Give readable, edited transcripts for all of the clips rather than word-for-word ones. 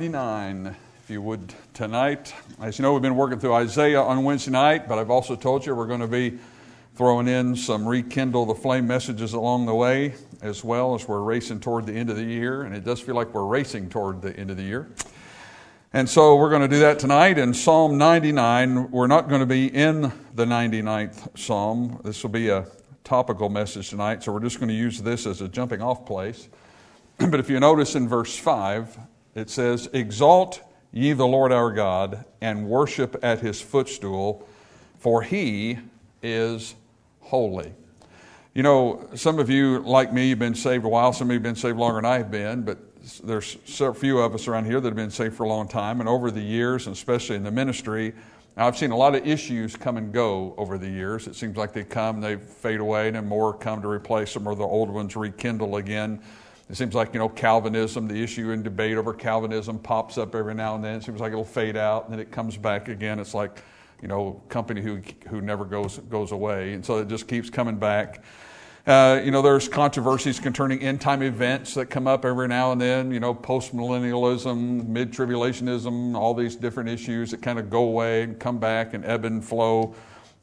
99, if you would, tonight. As you know, we've been working through Isaiah on Wednesday night, but I've also told you we're going to be throwing in some Rekindle the Flame messages along the way, as well as we're racing toward the end of the year, and it does feel like we're racing toward the end of the year. And so we're going to do that tonight in Psalm 99. We're not going to be in the 99th Psalm. This will be a topical message tonight, so we're just going to use this as a jumping off place. But if you notice in verse 5, it says, "Exalt ye the Lord our God, and worship at his footstool, for he is holy." You know, some of you, like me, have been saved a while. Some of you have been saved longer than I've been, but there's a few of us around here that have been saved for a long time. And over the years, and especially in the ministry, I've seen a lot of issues come and go over the years. It seems like they come, they fade away, and then more come to replace them, or the old ones rekindle again. It seems like, Calvinism, the issue and debate over Calvinism pops up every now and then. It seems like it'll fade out, and then it comes back again. It's like, company who never goes away. And so it just keeps coming back. There's controversies concerning end-time events that come up every now and then, post-millennialism, mid-tribulationism, all these different issues that kind of go away and come back and ebb and flow.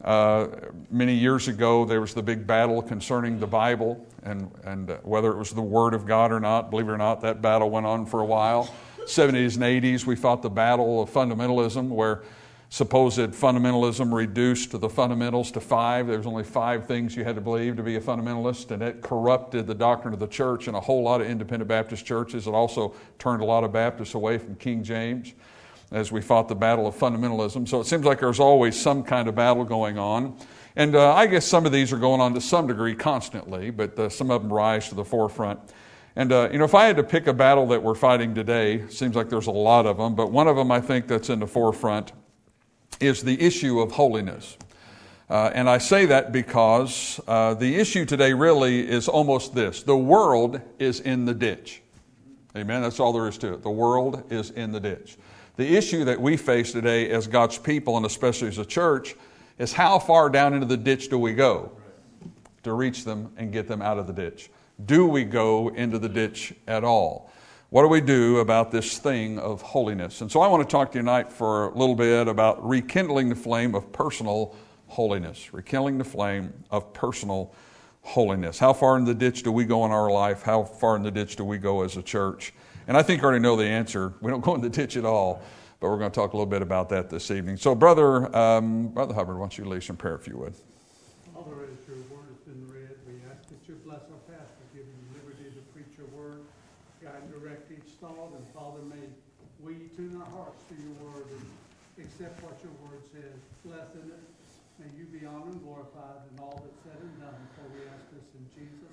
Many years ago, there was the big battle concerning the Bible and whether it was the Word of God or not. Believe it or not, that battle went on for a while. 70s and 80s, we fought the battle of fundamentalism, where supposed fundamentalism reduced the fundamentals to 5. There was only 5 things you had to believe to be a fundamentalist, and it corrupted the doctrine of the church in a whole lot of independent Baptist churches. It also turned a lot of Baptists away from King James as we fought the battle of fundamentalism. So it seems like there's always some kind of battle going on. And I guess some of these are going on to some degree constantly, but some of them rise to the forefront. And, if I had to pick a battle that we're fighting today, it seems like there's a lot of them, but one of them I think that's in the forefront is the issue of holiness. And I say that because the issue today really is almost this. The world is in the ditch. Amen? That's all there is to it. The world is in the ditch. The issue that we face today as God's people, and especially as a church, is how far down into the ditch do we go to reach them and get them out of the ditch? Do we go into the ditch at all? What do we do about this thing of holiness? And so I want to talk to you tonight for a little bit about rekindling the flame of personal holiness. Rekindling the flame of personal holiness. How far in the ditch do we go in our life? How far in the ditch do we go as a church? And I think you already know the answer. We don't go in the ditch at all, but we're going to talk a little bit about that this evening. So Brother Hubbard, why don't you lead some prayer if you would. Father, as your word has been read, we ask that you bless our pastor, give him liberty to preach your word, guide and direct each thought, and Father, may we tune our hearts to your word and accept what your word says. Bless in it. May you be honored and glorified in all that's said and done. For we ask this in Jesus'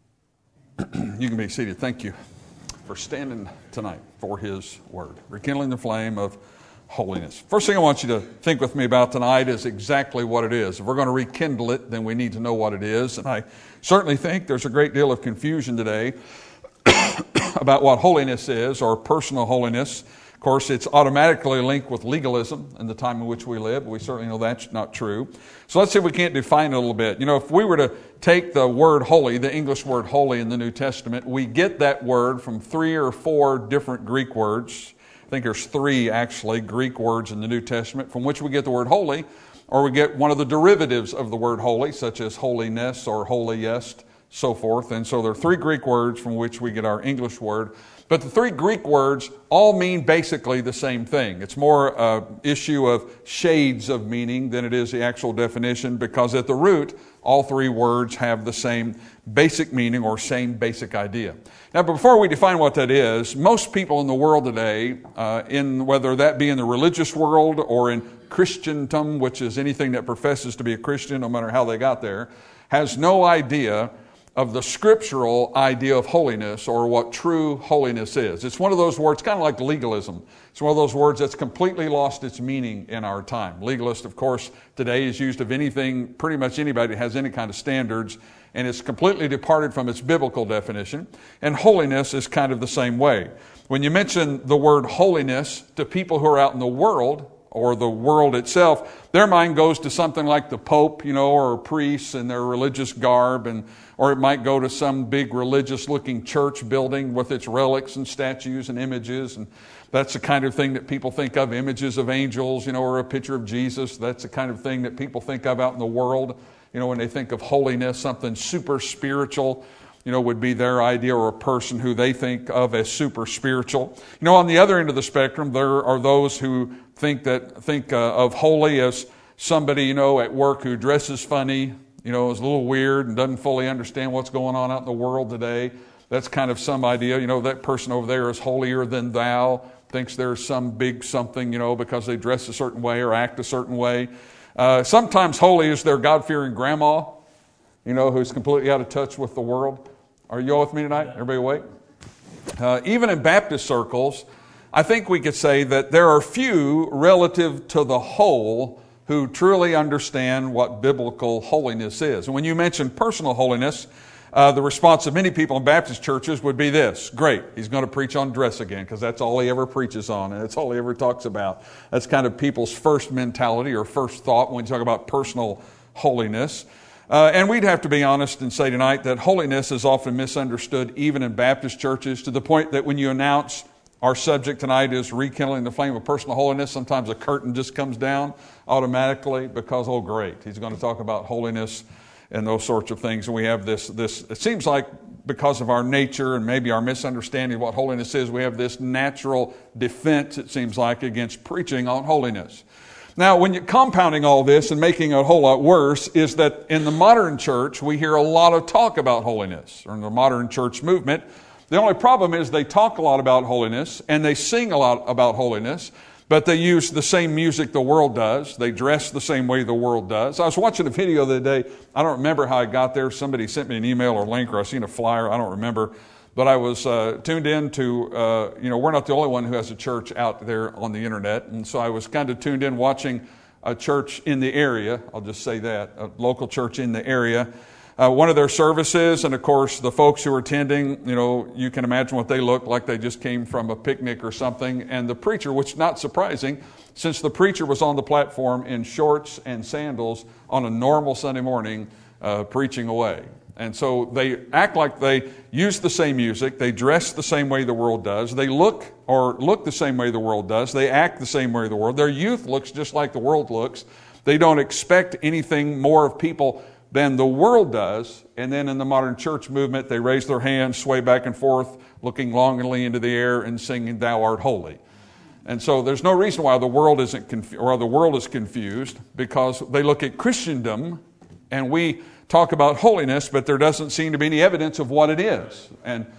name. You can be seated. Thank you for standing tonight for his word. Rekindling the flame of holiness. First thing I want you to think with me about tonight is exactly what it is. If we're going to rekindle it, then we need to know what it is. And I certainly think there's a great deal of confusion today about what holiness is, or personal holiness. Of course, it's automatically linked with legalism in the time in which we live. We certainly know that's not true. So let's see if we can't define it a little bit. If we were to take the word holy, the English word holy in the New Testament, we get that word from 3 or 4 different Greek words. I think there's 3 actually Greek words in the New Testament from which we get the word holy, or we get one of the derivatives of the word holy, such as holiness or holiest, so forth. And so there are 3 Greek words from which we get our English word. But the 3 Greek words all mean basically the same thing. It's more an issue of shades of meaning than it is the actual definition, because at the root, all 3 words have the same basic meaning or same basic idea. Now, before we define what that is, most people in the world today, in whether that be in the religious world or in Christendom, which is anything that professes to be a Christian, no matter how they got there, has no idea of the scriptural idea of holiness, or what true holiness is. It's one of those words, kind of like legalism. It's one of those words that's completely lost its meaning in our time. Legalist, of course, today is used of anything, pretty much anybody that has any kind of standards, and it's completely departed from its biblical definition. And holiness is kind of the same way. When you mention the word holiness to people who are out in the world, or the world itself, their mind goes to something like the Pope, or priests in their religious garb, or it might go to some big religious-looking church building with its relics and statues and images. And That's the kind of thing that people think of, images of angels, or a picture of Jesus. That's the kind of thing that people think of out in the world, when they think of holiness. Something super spiritual, would be their idea, or a person who they think of as super spiritual. On the other end of the spectrum, there are those who think of holy as somebody, at work who dresses funny, is a little weird and doesn't fully understand what's going on out in the world today. That's kind of some idea. That person over there is holier than thou, thinks there's some big something, because they dress a certain way or act a certain way. Sometimes holy is their God-fearing grandma, who's completely out of touch with the world. Are you all with me tonight? Everybody awake? Even in Baptist circles, I think we could say that there are few relative to the whole who truly understand what biblical holiness is. And when you mention personal holiness, the response of many people in Baptist churches would be this: great, he's going to preach on dress again, because that's all he ever preaches on, and that's all he ever talks about. That's kind of people's first mentality or first thought when you talk about personal holiness. And we'd have to be honest and say tonight that holiness is often misunderstood even in Baptist churches, to the point that when you announce our subject tonight is rekindling the flame of personal holiness, sometimes a curtain just comes down automatically because, oh great, he's going to talk about holiness and those sorts of things. And we have this, it seems like because of our nature and maybe our misunderstanding of what holiness is, we have this natural defense, it seems like, against preaching on holiness. Now, when you're compounding all this and making it a whole lot worse is that in the modern church, we hear a lot of talk about holiness, or in the modern church movement. The only problem is they talk a lot about holiness and they sing a lot about holiness, but they use the same music the world does. They dress the same way the world does. I was watching a video the other day. I don't remember how I got there. Somebody sent me an email or link, or I seen a flyer. I don't remember. But I was tuned in to, we're not the only one who has a church out there on the internet. And so I was kind of tuned in watching a church in the area. I'll just say that, a local church in the area. One of their services, and of course the folks who were attending, you can imagine what they looked like. They just came from a picnic or something. And the preacher, which is not surprising, since the preacher was on the platform in shorts and sandals on a normal Sunday morning, preaching away. And so they act like they use the same music, they dress the same way the world does, they look the same way the world does, they act the same way the world. Their youth looks just like the world looks. They don't expect anything more of people than the world does. And then in the modern church movement, they raise their hands, sway back and forth, looking longingly into the air and singing, "Thou art holy." And so there's no reason why the world is confused, because they look at Christendom and we talk about holiness, but there doesn't seem to be any evidence of what it is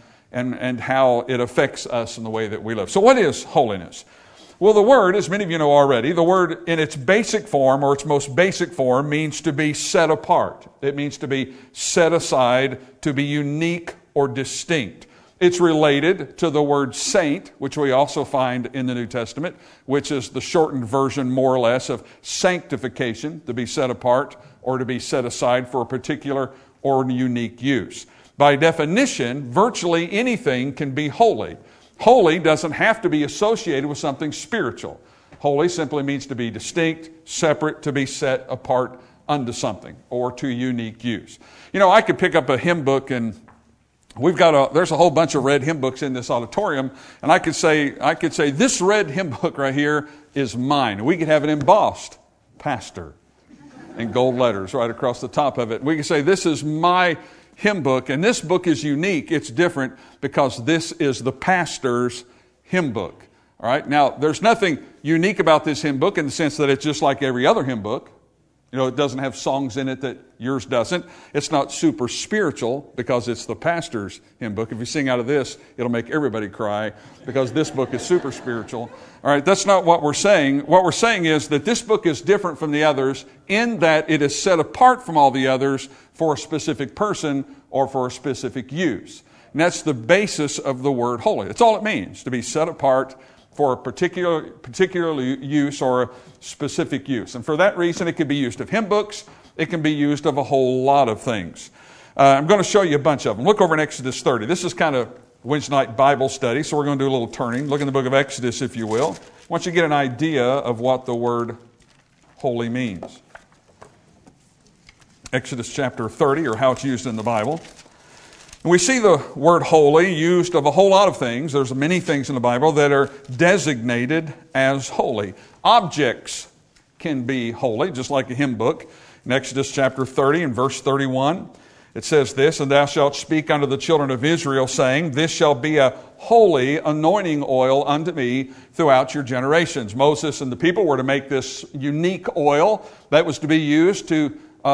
and how it affects us in the way that we live. So what is holiness? Well, the word, as many of you know already, the word in its basic form, or its most basic form, means to be set apart. It means to be set aside, to be unique or distinct. It's related to the word saint, which we also find in the New Testament, which is the shortened version, more or less, of sanctification, to be set apart or to be set aside for a particular or unique use. By definition, virtually anything can be holy. Holy doesn't have to be associated with something spiritual. Holy simply means to be distinct, separate, to be set apart unto something or to unique use. I could pick up a hymn book, and there's a whole bunch of red hymn books in this auditorium, and I could say this red hymn book right here is mine. We could have it embossed, Pastor, in gold letters right across the top of it. We could say this is my hymn book, and this book is unique. It's different because this is the pastor's hymn book. All right. Now, there's nothing unique about this hymn book in the sense that it's just like every other hymn book. It doesn't have songs in it that yours doesn't. It's not super spiritual because it's the pastor's hymn book. If you sing out of this, it'll make everybody cry because this book is super spiritual. All right, that's not what we're saying. What we're saying is that this book is different from the others in that it is set apart from all the others for a specific person or for a specific use. And that's the basis of the word holy. That's all it means, to be set apart for a particular use or a specific use. And for that reason, it can be used of hymn books. It can be used of a whole lot of things. I'm going to show you a bunch of them. Look over in Exodus 30. This is kind of Wednesday night Bible study, so we're going to do a little turning. Look in the book of Exodus, if you will. I want you to get an idea of what the word holy means. Exodus chapter 30, or how it's used in the Bible. We see the word holy used of a whole lot of things. There's many things in the Bible that are designated as holy. Objects can be holy, just like a hymn book. In Exodus chapter 30 and verse 31, it says this, "And thou shalt speak unto the children of Israel, saying, This shall be a holy anointing oil unto me throughout your generations." Moses and the people were to make this unique oil that was to be used to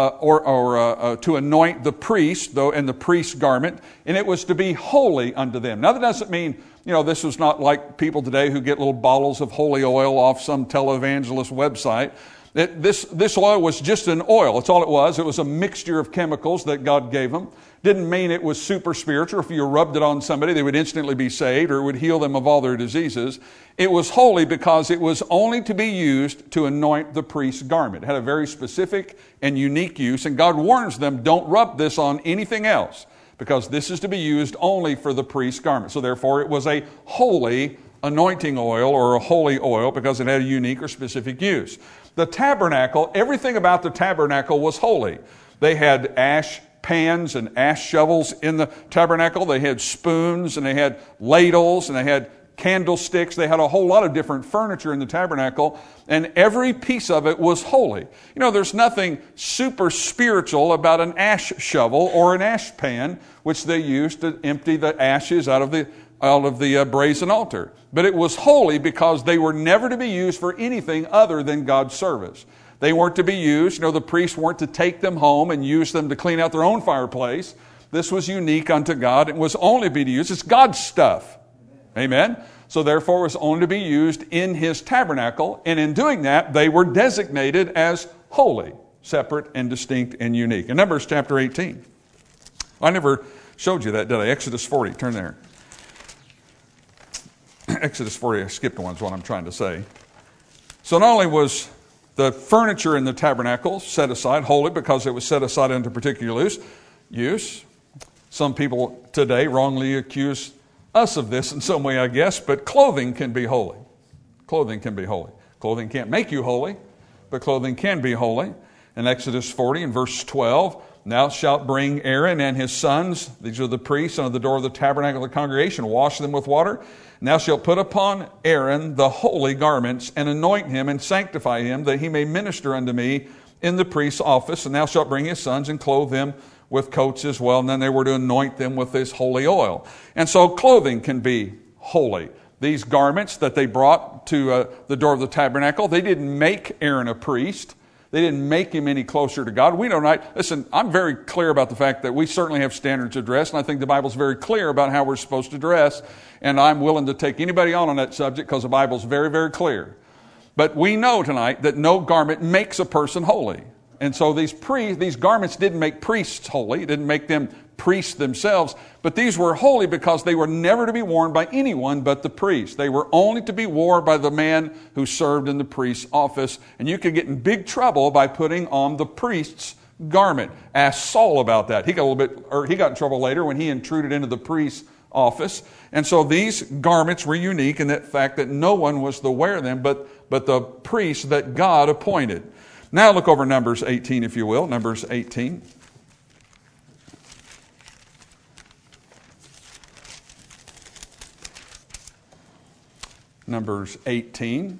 to anoint the priest, though, in the priest's garment, and it was to be holy unto them. Now, that doesn't mean, this was not like people today who get little bottles of holy oil off some televangelist website. This oil was just an oil. That's all it was. It was a mixture of chemicals that God gave them. Didn't mean it was super spiritual. If you rubbed it on somebody, they would instantly be saved, or it would heal them of all their diseases. It was holy because it was only to be used to anoint the priest's garment. It had a very specific and unique use, and God warns them, don't rub this on anything else, because this is to be used only for the priest's garment. So therefore, it was a holy anointing oil, or a holy oil, because it had a unique or specific use. The tabernacle, everything about the tabernacle was holy. They had ash pans and ash shovels in the tabernacle. They had spoons, and they had ladles, and they had candlesticks. They had a whole lot of different furniture in the tabernacle, and every piece of it was holy. There's nothing super spiritual about an ash shovel or an ash pan, which they used to empty the ashes out of the brazen altar. But it was holy because they were never to be used for anything other than God's service. They weren't to be used, the priests weren't to take them home and use them to clean out their own fireplace. This was unique unto God. It was only to be used. It's God's stuff. Amen? So therefore, it was only to be used in His tabernacle. And in doing that, they were designated as holy, separate and distinct and unique. In Numbers chapter 18. I never showed you that, did I? Exodus 40. Turn there. Exodus 40, I skipped one, is what I'm trying to say. So not only was the furniture in the tabernacle set aside, holy, because it was set aside under particular use. Some people today wrongly accuse us of this in some way, I guess, but clothing can be holy. Clothing can be holy. Clothing can't make you holy, but clothing can be holy. In Exodus 40 and verse 12, "Thou shalt bring Aaron and his sons," these are the priests, unto the door of the tabernacle of the congregation, wash them with water. "And thou shalt put upon Aaron the holy garments, and anoint him and sanctify him, that he may minister unto me in the priest's office. And thou shalt bring his sons and clothe them with coats as well." And then they were to anoint them with this holy oil. And so clothing can be holy. These garments that they brought to the door of the tabernacle, they didn't make Aaron a priest. They didn't make him any closer to God. We don't. Listen, I'm very clear about the fact that we certainly have standards of dress, and I think the Bible's very clear about how we're supposed to dress, and I'm willing to take anybody on that subject because the Bible's very, very clear. But we know tonight that no garment makes a person holy. And so these garments didn't make priests holy. It didn't make them priests themselves. But these were holy because they were never to be worn by anyone but the priest. They were only to be worn by the man who served in the priest's office. And you could get in big trouble by putting on the priest's garment. Ask Saul about that. He got in trouble later when he intruded into the priest's office. And so these garments were unique in that fact that no one was to wear them but the priests that God appointed. Now look over Numbers 18, if you will. Numbers 18. Numbers 18.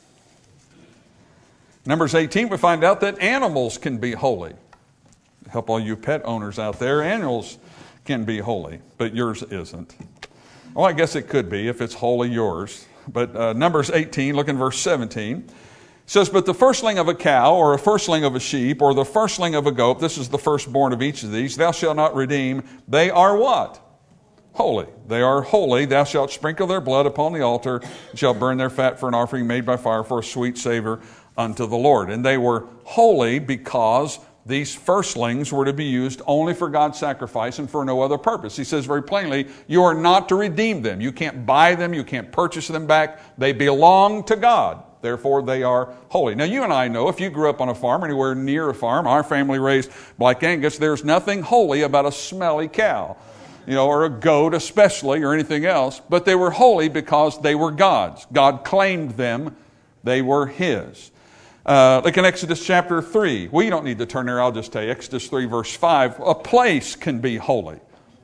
Numbers 18, we find out that animals can be holy. Help all you pet owners out there. Animals can be holy, but yours isn't. Well, I guess it could be if it's wholly yours. But Numbers 18, look in verse 17. It says, "But the firstling of a cow, or a firstling of a sheep, or the firstling of a goat," this is the firstborn of each of these, "thou shalt not redeem. They are" what? Holy. They are holy. "Thou shalt sprinkle their blood upon the altar, and shalt burn their fat for an offering made by fire for a sweet savor unto the Lord." And they were holy because these firstlings were to be used only for God's sacrifice and for no other purpose. He says very plainly, you are not to redeem them. You can't buy them. You can't purchase them back. They belong to God. Therefore, they are holy. Now, you and I know, if you grew up on a farm, anywhere near a farm, our family raised Black Angus, there's nothing holy about a smelly cow, or a goat especially, or anything else. But they were holy because they were God's. God claimed them. They were His. Like in Exodus chapter 3. Well, you don't need to turn there. I'll just tell you. Exodus 3 verse 5. A place can be holy.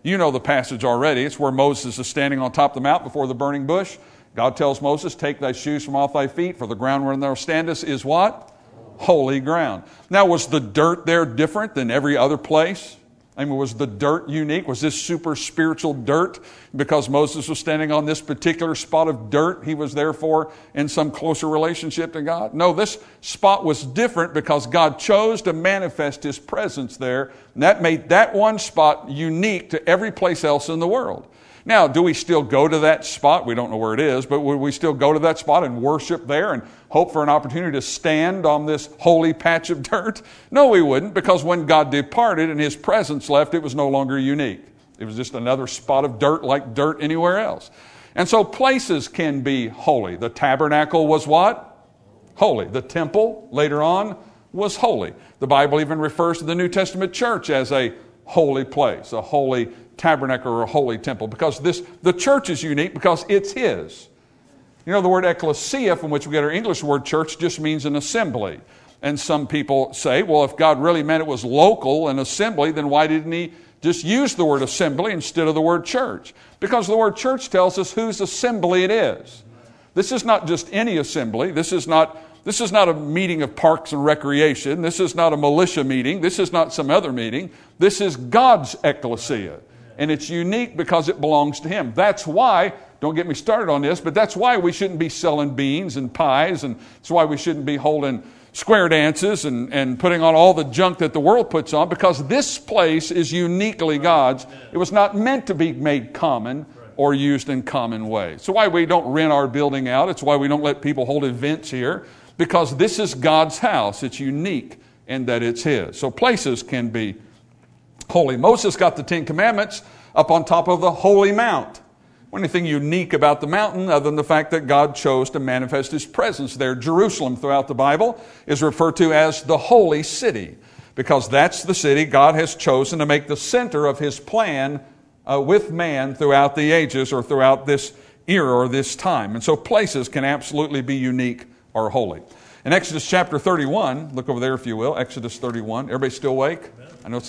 You know the passage already. It's where Moses is standing on top of the mount before the burning bush. God tells Moses, take thy shoes from off thy feet, for the ground wherein thou standest is what? Holy ground. Now, was the dirt there different than every other place? I mean, was the dirt unique? Was this super spiritual dirt because Moses was standing on this particular spot of dirt? He was therefore in some closer relationship to God? No, this spot was different because God chose to manifest His presence there. And that made that one spot unique to every place else in the world. Now, do we still go to that spot? We don't know where it is, but would we still go to that spot and worship there and hope for an opportunity to stand on this holy patch of dirt? No, we wouldn't, because when God departed and His presence left, it was no longer unique. It was just another spot of dirt like dirt anywhere else. And so places can be holy. The tabernacle was what? Holy. The temple, later on, was holy. The Bible even refers to the New Testament church as a holy place, a holy tabernacle or a holy temple, because the church is unique because it's His. You know, the word ecclesia, from which we get our English word church, just means an assembly. And some people say, well, if God really meant it was local, an assembly, then why didn't He just use the word assembly instead of the word church? Because the word church tells us whose assembly it is. This is not just any assembly. This is not a meeting of parks and recreation. This is not a militia meeting. This is not some other meeting. This is God's ecclesia. And it's unique because it belongs to Him. That's why, don't get me started on this, but that's why we shouldn't be selling beans and pies, and that's why we shouldn't be holding square dances and putting on all the junk that the world puts on, because this place is uniquely God's. It was not meant to be made common or used in common ways. So why we don't rent our building out. It's why we don't let people hold events here, because this is God's house. It's unique in that it's His. So places can be holy. Moses got the 10 Commandments up on top of the holy mount. Anything unique about the mountain other than the fact that God chose to manifest His presence there? Jerusalem throughout the Bible is referred to as the holy city, because that's the city God has chosen to make the center of His plan with man throughout the ages, or throughout this era or this time. And so places can absolutely be unique or holy. In Exodus chapter 31, look over there if you will, Exodus 31. Everybody still awake? I know it's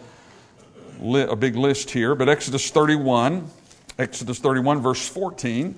a big list here, but Exodus 31 verse 14.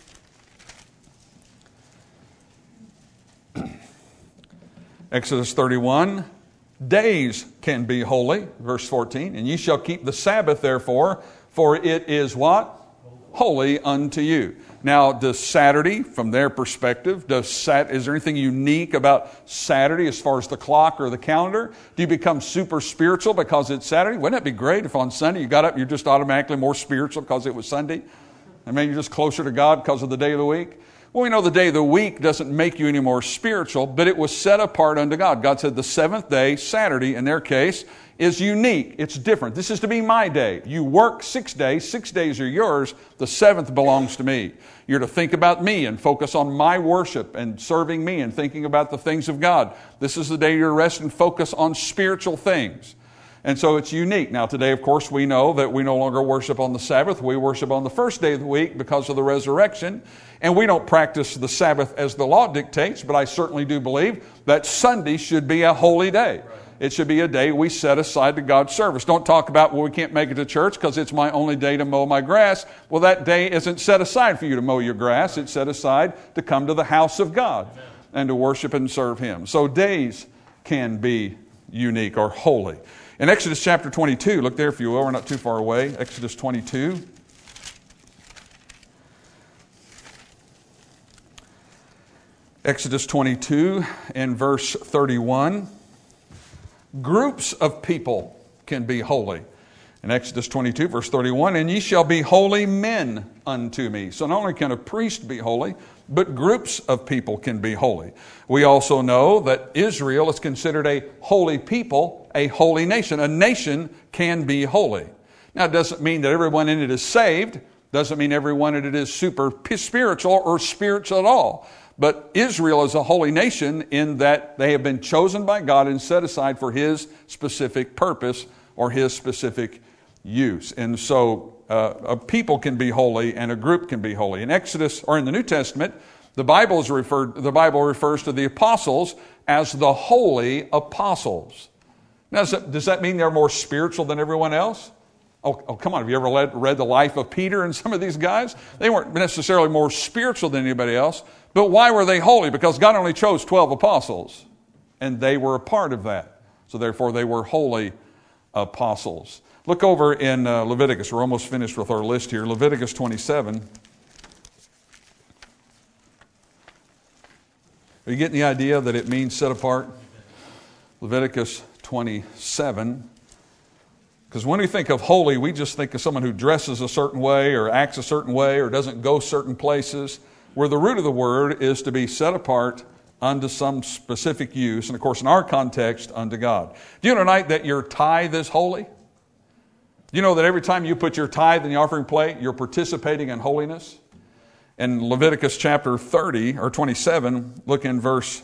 Exodus 31, days can be holy, verse 14. And ye shall keep the Sabbath therefore, for it is what? Holy unto you. Now, does Saturday, from their perspective, is there anything unique about Saturday as far as the clock or the calendar? Do you become super spiritual because it's Saturday? Wouldn't it be great if on Sunday you got up and you're just automatically more spiritual because it was Sunday? I mean, you're just closer to God because of the day of the week? Well, we know the day of the week doesn't make you any more spiritual, but it was set apart unto God. God said the seventh day, Saturday in their case, is unique. It's different. This is to be my day. You work 6 days. 6 days are yours. The seventh belongs to me. You're to think about me and focus on my worship and serving me and thinking about the things of God. This is the day you're to rest and focus on spiritual things. And so it's unique. Now today, of course, we know that we no longer worship on the Sabbath. We worship on the first day of the week because of the resurrection. And we don't practice the Sabbath as the law dictates, but I certainly do believe that Sunday should be a holy day. It should be a day we set aside to God's service. Don't talk about, well, we can't make it to church because it's my only day to mow my grass. Well, that day isn't set aside for you to mow your grass. It's set aside to come to the house of God and to worship and serve Him. So days can be unique or holy. In Exodus chapter 22, look there if you will, we're not too far away. Exodus 22. Exodus 22 and verse 31. Groups of people can be holy. In Exodus 22, verse 31, and ye shall be holy men unto me. So not only can a priest be holy, but groups of people can be holy. We also know that Israel is considered a holy people, a holy nation. A nation can be holy. Now, it doesn't mean that everyone in it is saved. Doesn't mean everyone in it is super spiritual or spiritual at all. But Israel is a holy nation in that they have been chosen by God and set aside for His specific purpose or His specific use. And so a people can be holy and a group can be holy. In Exodus, or in the New Testament, the Bible refers to the apostles as the holy apostles. Now, does that mean they're more spiritual than everyone else? Oh, come on. Have you ever read the life of Peter and some of these guys? They weren't necessarily more spiritual than anybody else. But why were they holy? Because God only chose 12 apostles. And they were a part of that. So therefore, they were holy apostles. Look over in Leviticus. We're almost finished with our list here. Leviticus 27. Are you getting the idea that it means set apart? Leviticus 27. Because when we think of holy, we just think of someone who dresses a certain way or acts a certain way or doesn't go certain places, where the root of the word is to be set apart unto some specific use, and of course in our context, unto God. Do you know tonight that your tithe is holy? Do you know that every time you put your tithe in the offering plate, you're participating in holiness? In Leviticus chapter 30 or 27, look in verse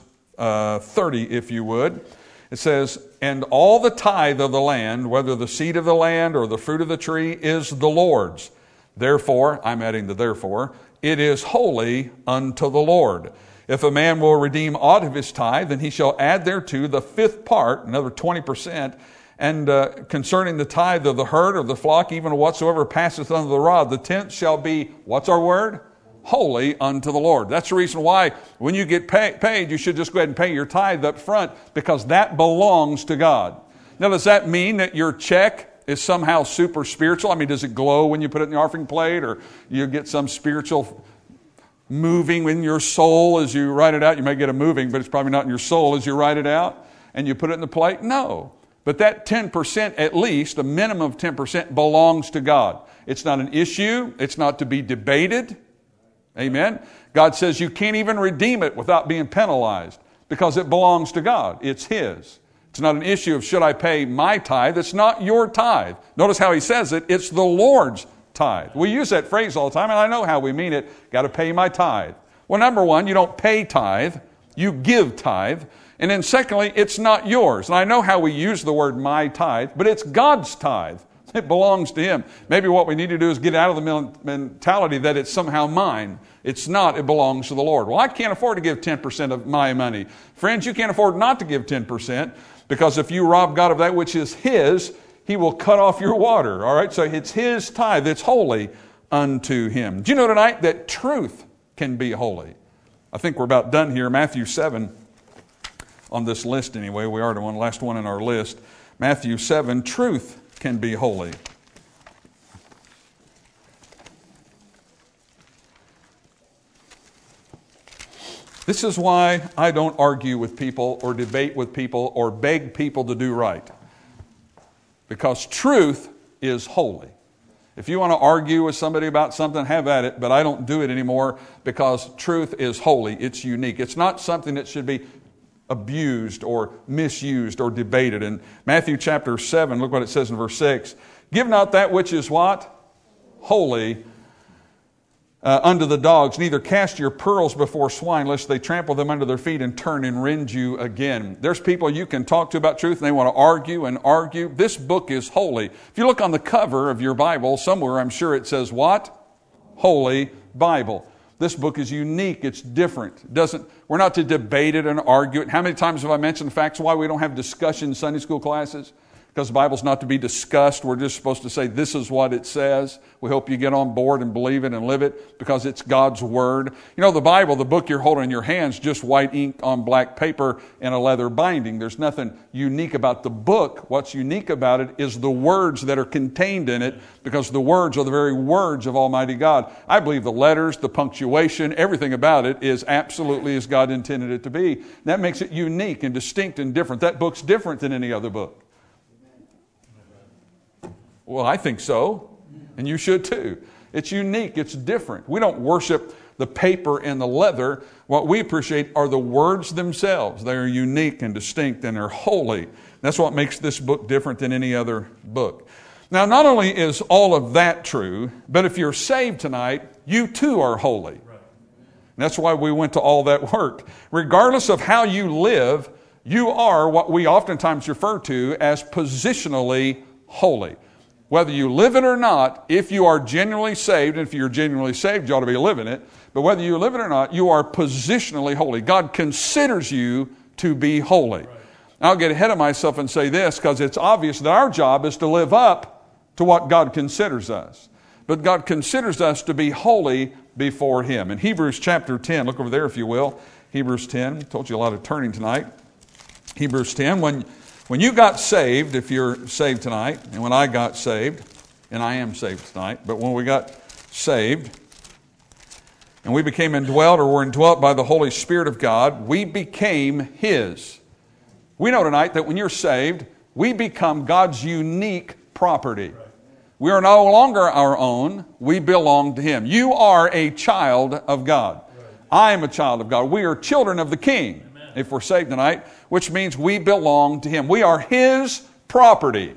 30 if you would. It says, and all the tithe of the land, whether the seed of the land or the fruit of the tree, is the Lord's. Therefore, I'm adding the therefore, it is holy unto the Lord. If a man will redeem aught of his tithe, then he shall add thereto the fifth part, another 20%, and concerning the tithe of the herd or the flock, even whatsoever passeth under the rod, the tenth shall be, what's our word? Holy unto the Lord. That's the reason why when you get paid, you should just go ahead and pay your tithe up front, because that belongs to God. Now, does that mean that your check is somehow super spiritual? I mean, does it glow when you put it in the offering plate, or you get some spiritual moving in your soul as you write it out? You may get a moving, but it's probably not in your soul as you write it out and you put it in the plate? No. But that 10%, at least, a minimum of 10%, belongs to God. It's not an issue. It's not to be debated. Amen. God says you can't even redeem it without being penalized, because it belongs to God. It's His. It's not an issue of should I pay my tithe. It's not your tithe. Notice how He says it. It's the Lord's tithe. We use that phrase all the time, and I know how we mean it. Got to pay my tithe. Well, number one, you don't pay tithe. You give tithe. And then secondly, it's not yours. And I know how we use the word my tithe, but it's God's tithe. It belongs to Him. Maybe what we need to do is get out of the mentality that it's somehow mine. It's not. It belongs to the Lord. Well, I can't afford to give 10% of my money. Friends, you can't afford not to give 10%, because if you rob God of that which is His, He will cut off your water. All right? So it's His tithe. It's holy unto Him. Do you know tonight that truth can be holy? I think we're about done here. Matthew 7, on this list anyway. We are the last one in our list. Matthew 7, truth can be holy. This is why I don't argue with people or debate with people or beg people to do right. Because truth is holy. If you want to argue with somebody about something, have at it, but I don't do it anymore, because truth is holy. It's unique. It's not something that should be abused or misused or debated. In Matthew chapter 7, look what it says in verse 6. Give not that which is what? Holy unto the dogs, neither cast your pearls before swine, lest they trample them under their feet and turn and rend you again. There's people you can talk to about truth and they want to argue and argue. This book is holy. If you look on the cover of your Bible, somewhere I'm sure it says what? Holy Bible. This book is unique. It's different. We're not to debate it and argue it. How many times have I mentioned the facts why we don't have discussion in Sunday school classes? Because the Bible's not to be discussed. We're just supposed to say this is what it says. We hope you get on board and believe it and live it, because it's God's Word. You know, the Bible, the book you're holding in your hands, just white ink on black paper and a leather binding. There's nothing unique about the book. What's unique about it is the words that are contained in it, because the words are the very words of Almighty God. I believe the letters, the punctuation, everything about it is absolutely as God intended it to be. That makes it unique and distinct and different. That book's different than any other book. Well, I think so, and you should too. It's unique. It's different. We don't worship the paper and the leather. What we appreciate are the words themselves. They are unique and distinct, and they're holy. That's what makes this book different than any other book. Now, not only is all of that true, but if you're saved tonight, you too are holy. Right. That's why we went to all that work. Regardless of how you live, you are what we oftentimes refer to as positionally holy. Whether you live it or not, if you are genuinely saved, and if you're genuinely saved, you ought to be living it, but whether you live it or not, you are positionally holy. God considers you to be holy. Right. I'll get ahead of myself and say this, because it's obvious that our job is to live up to what God considers us. But God considers us to be holy before Him. In Hebrews chapter 10, look over there if you will. Hebrews 10, told you a lot of turning tonight. Hebrews 10, when you got saved, if you're saved tonight, and when I got saved, and I am saved tonight, but when we got saved, and we became indwelt or were indwelt by the Holy Spirit of God, we became His. We know tonight that when you're saved, we become God's unique property. We are no longer our own. We belong to Him. You are a child of God. I am a child of God. We are children of the King, if we're saved tonight, which means we belong to Him. We are His property.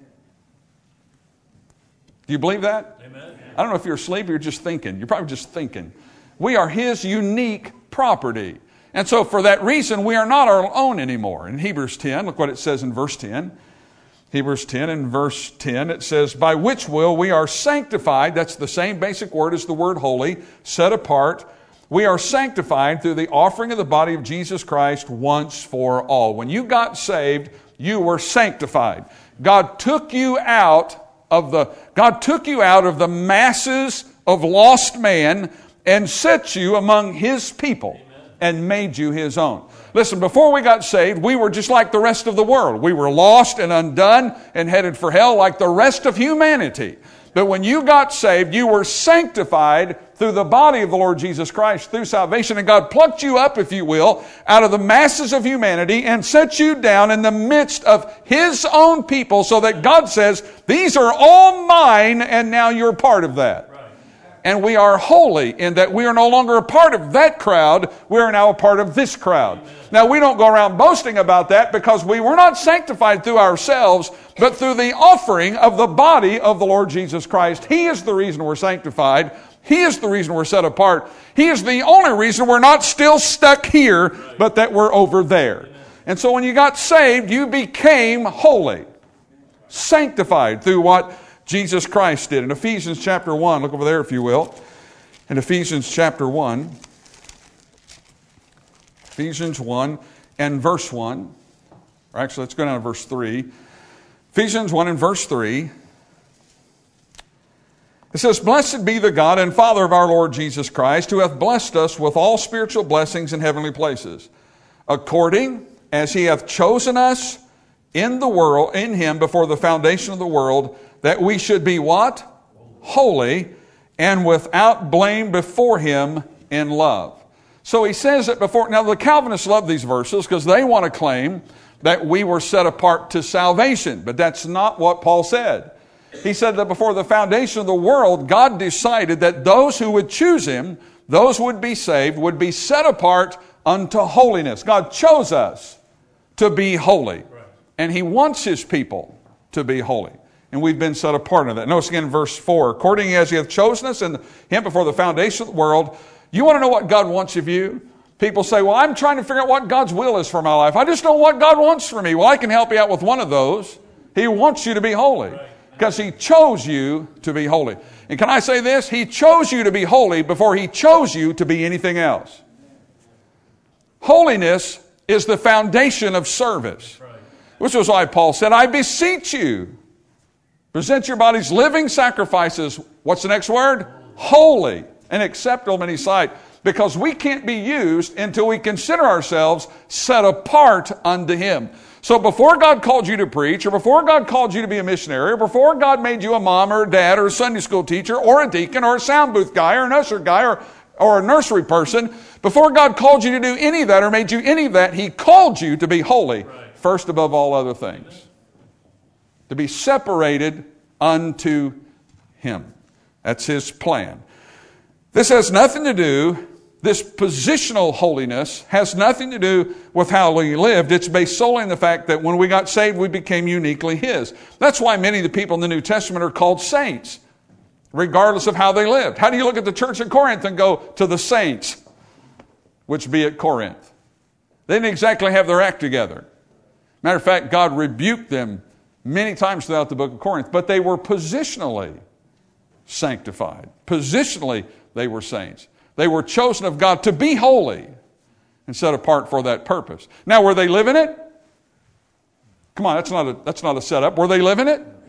Do you believe that? Amen. I don't know if you're asleep or you're just thinking. You're probably just thinking. We are His unique property. And so for that reason, we are not our own anymore. In Hebrews 10, look what it says in verse 10. Hebrews 10 and verse 10, it says, by which will we are sanctified. That's the same basic word as the word holy, set apart. We are sanctified through the offering of the body of Jesus Christ once for all. When you got saved, you were sanctified. God took you out of the masses of lost man and set you among His people and made you His own. Listen, before we got saved, we were just like the rest of the world. We were lost and undone and headed for hell like the rest of humanity. But when you got saved, you were sanctified through the body of the Lord Jesus Christ, through salvation. And God plucked you up, if you will, out of the masses of humanity and set you down in the midst of His own people so that God says, these are all mine, and now you're part of that. And we are holy in that we are no longer a part of that crowd. We are now a part of this crowd. Amen. Now, we don't go around boasting about that because we were not sanctified through ourselves, but through the offering of the body of the Lord Jesus Christ. He is the reason we're sanctified. He is the reason we're set apart. He is the only reason we're not still stuck here, but that we're over there. Amen. And so when you got saved, you became holy, sanctified through what Jesus Christ did. In Ephesians chapter 1, look over there if you will. In Ephesians chapter 1, Ephesians 1 and verse 1, or actually let's go down to verse 3. Ephesians 1 and verse 3. It says, blessed be the God and Father of our Lord Jesus Christ, who hath blessed us with all spiritual blessings in heavenly places, according as He hath chosen us in the world, in Him before the foundation of the world, that we should be what? Holy and without blame before Him in love. So he says that before. Now the Calvinists love these verses because they want to claim that we were set apart to salvation. But that's not what Paul said. He said that before the foundation of the world, God decided that those who would choose Him, those who would be saved, would be set apart unto holiness. God chose us to be holy. And He wants His people to be holy. And we've been set apart in that. Notice again in verse 4. According as He hath chosen us in Him before the foundation of the world. You want to know what God wants of you? People say, well, I'm trying to figure out what God's will is for my life. I just know what God wants for me. Well, I can help you out with one of those. He wants you to be holy. Because He chose you to be holy. And can I say this? He chose you to be holy before He chose you to be anything else. Holiness is the foundation of service. Which was why Paul said, I beseech you, present your bodies living sacrifices. What's the next word? Holy and acceptable in His sight. Because we can't be used until we consider ourselves set apart unto Him. So before God called you to preach, or before God called you to be a missionary, or before God made you a mom or a dad or a Sunday school teacher or a deacon or a sound booth guy or an usher guy or a nursery person, before God called you to do any of that or made you any of that, He called you to be holy. First above all other things. To be separated unto Him. That's His plan. This has nothing to do, this positional holiness has nothing to do with how we lived. It's based solely on the fact that when we got saved, we became uniquely His. That's why many of the people in the New Testament are called saints, regardless of how they lived. How do you look at the church at Corinth and go to the saints, which be at Corinth? They didn't exactly have their act together. Matter of fact, God rebuked them many times throughout the book of Corinth, but they were positionally sanctified. Positionally, they were saints. They were chosen of God to be holy and set apart for that purpose. Now, were they living it? Come on, that's not a setup. Were they living it?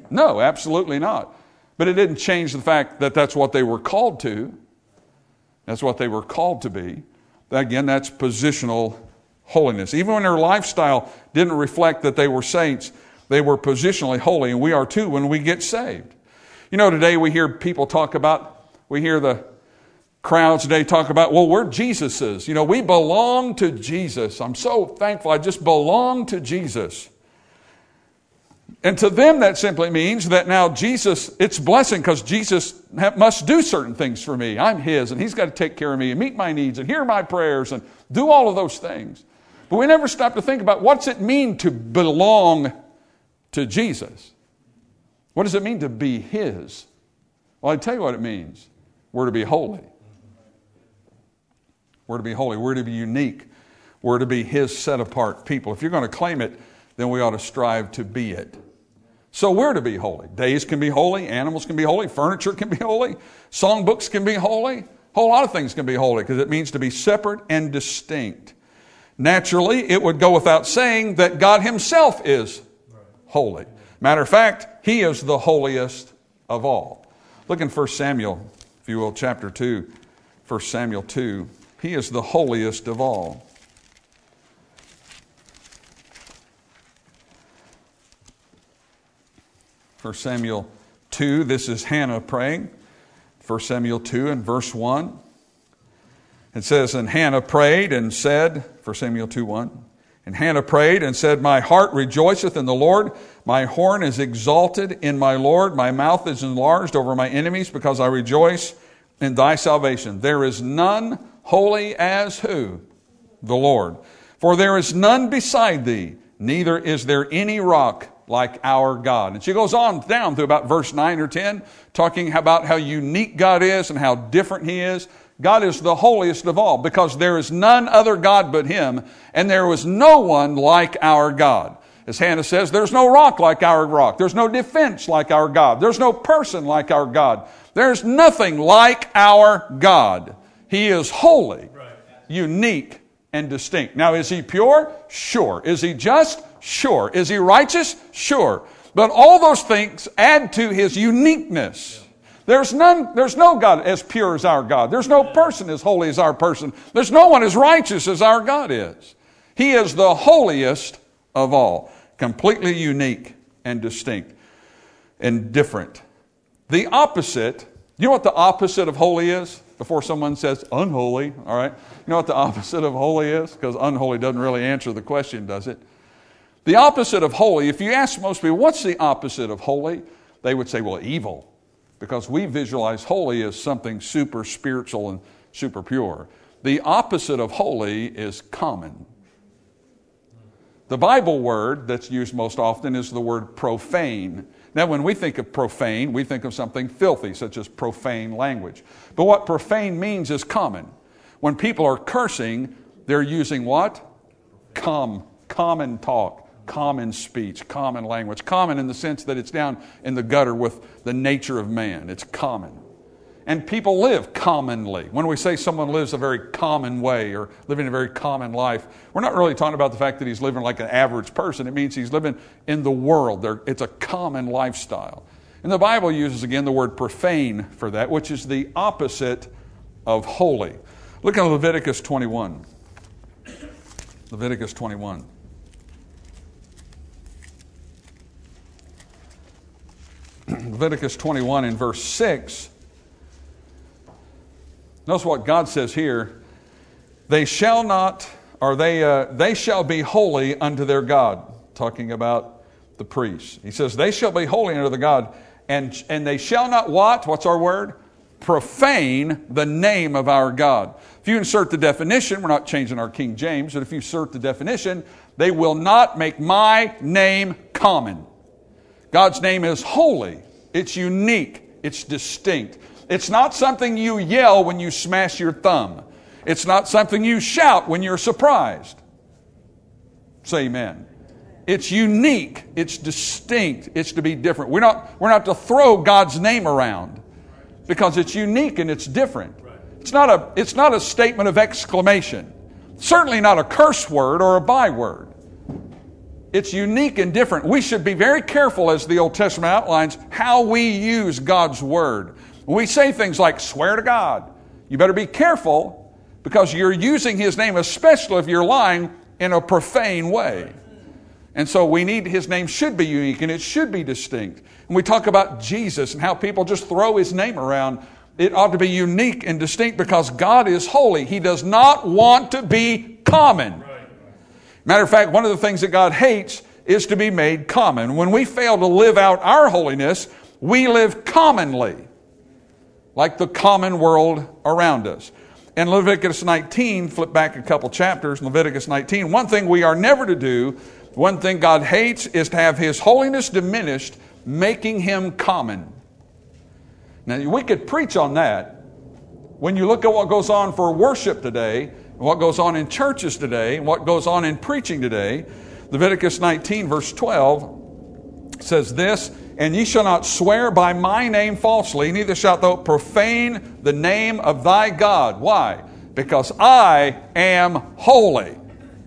No, absolutely not. But it didn't change the fact that that's what they were called to. That's what they were called to be. Again, that's positional holiness. Even when their lifestyle didn't reflect that they were saints, they were positionally holy, and we are too when we get saved. You know, today we hear people we hear the crowds today talk about, well, we're Jesus's. You know, we belong to Jesus. I'm so thankful I just belong to Jesus. And to them that simply means that now Jesus, it's blessing because Jesus must do certain things for me. I'm His, and He's got to take care of me and meet my needs and hear my prayers and do all of those things. But we never stop to think about, what's it mean to belong to Jesus? What does it mean to be His? Well, I tell you what it means. We're to be holy. We're to be holy. We're to be unique. We're to be His set-apart people. If you're going to claim it, then we ought to strive to be it. So we're to be holy. Days can be holy. Animals can be holy. Furniture can be holy. Songbooks can be holy. A whole lot of things can be holy because it means to be separate and distinct. Naturally, it would go without saying that God Himself is holy. Matter of fact, He is the holiest of all. Look in 1 Samuel, if you will, chapter 2. 1 Samuel 2. He is the holiest of all. 1 Samuel 2, this is Hannah praying. 1 Samuel 2 and verse 1. It says, and Hannah prayed and said, 1 Samuel 2:1, and Hannah prayed and said, my heart rejoiceth in the Lord, my horn is exalted in my Lord, my mouth is enlarged over my enemies, because I rejoice in thy salvation. There is none holy as who? The Lord. For there is none beside thee, neither is there any rock like our God. And she goes on down to about verse 9 or 10, talking about how unique God is and how different He is. God is the holiest of all, because there is none other God but Him, and there was no one like our God. As Hannah says, there's no rock like our rock. There's no defense like our God. There's no person like our God. There's nothing like our God. He is holy, unique, and distinct. Now, is He pure? Sure. Is He just? Sure. Is He righteous? Sure. But all those things add to His uniqueness. There's no God as pure as our God. There's no person as holy as our person. There's no one as righteous as our God is. He is the holiest of all. Completely unique and distinct and different. The opposite, you know what the opposite of holy is? Before someone says unholy, all right? You know what the opposite of holy is? Because unholy doesn't really answer the question, does it? The opposite of holy, if you ask most people, what's the opposite of holy? They would say, well, evil. Because we visualize holy as something super spiritual and super pure. The opposite of holy is common. The Bible word that's used most often is the word profane. Now, when we think of profane, we think of something filthy, such as profane language. But what profane means is common. When people are cursing, they're using what? Common talk. Common speech, common language. Common in the sense that it's down in the gutter with the nature of man. It's common. And people live commonly. When we say someone lives a very common way or living a very common life, we're not really talking about the fact that he's living like an average person. It means he's living in the world. It's a common lifestyle. And the Bible uses again the word profane for that, which is the opposite of holy. Look at Leviticus 21. Leviticus 21. Leviticus 21 in verse 6. Notice what God says here. They shall be holy unto their God. Talking about the priests. He says, they shall be holy unto the God, and they shall not what? What's our word? Profane the name of our God. If you insert the definition, we're not changing our King James, but if you insert the definition, they will not make my name common. God's name is holy. It's unique. It's distinct. It's not something you yell when you smash your thumb. It's not something you shout when you're surprised. Say amen. It's unique. It's distinct. It's to be different. We're not to throw God's name around because it's unique and it's different. It's not a statement of exclamation. Certainly not a curse word or a byword. It's unique and different. We should be very careful, as the Old Testament outlines, how we use God's Word. When we say things like, swear to God, you better be careful, because you're using His name, especially if you're lying in a profane way. And so His name should be unique and it should be distinct. When we talk about Jesus and how people just throw His name around, it ought to be unique and distinct because God is holy. He does not want to be common. Matter of fact, one of the things that God hates is to be made common. When we fail to live out our holiness, we live commonly, like the common world around us. In Leviticus 19, flip back a couple chapters, Leviticus 19, one thing we are never to do, one thing God hates is to have His holiness diminished, making Him common. Now, we could preach on that. When you look at what goes on for worship today, what goes on in churches today, and what goes on in preaching today, Leviticus 19, verse 12 says this, and ye shall not swear by my name falsely, neither shalt thou profane the name of thy God. Why? Because I am holy.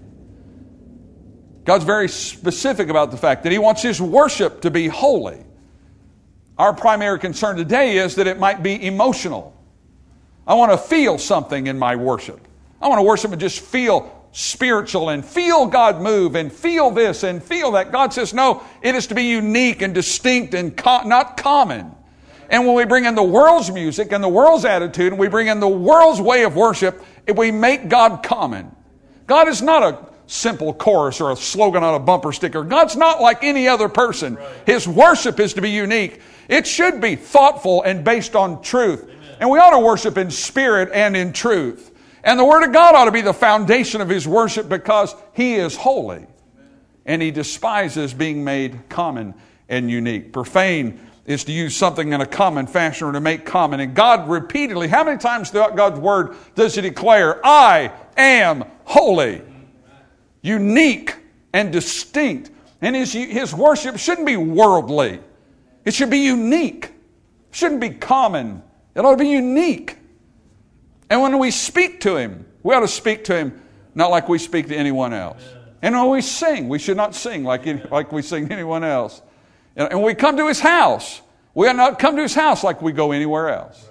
God's very specific about the fact that He wants His worship to be holy. Our primary concern today is that it might be emotional. I want to feel something in my worship. I want to worship and just feel spiritual and feel God move and feel this and feel that. God says, no, it is to be unique and distinct and not common. And when we bring in the world's music and the world's attitude and we bring in the world's way of worship, we make God common. God is not a simple chorus or a slogan on a bumper sticker. God's not like any other person. His worship is to be unique. It should be thoughtful and based on truth. And we ought to worship in spirit and in truth. And the Word of God ought to be the foundation of His worship because He is holy. And He despises being made common and unique. Profane is to use something in a common fashion or to make common. And God repeatedly, how many times throughout God's Word does He declare, I am holy? Unique and distinct. And His worship shouldn't be worldly. It should be unique. It shouldn't be common. It ought to be unique. And when we speak to Him, we ought to speak to Him not like we speak to anyone else. And when we sing, we should not sing like we sing to anyone else. And when we come to His house, we ought not come to His house like we go anywhere else.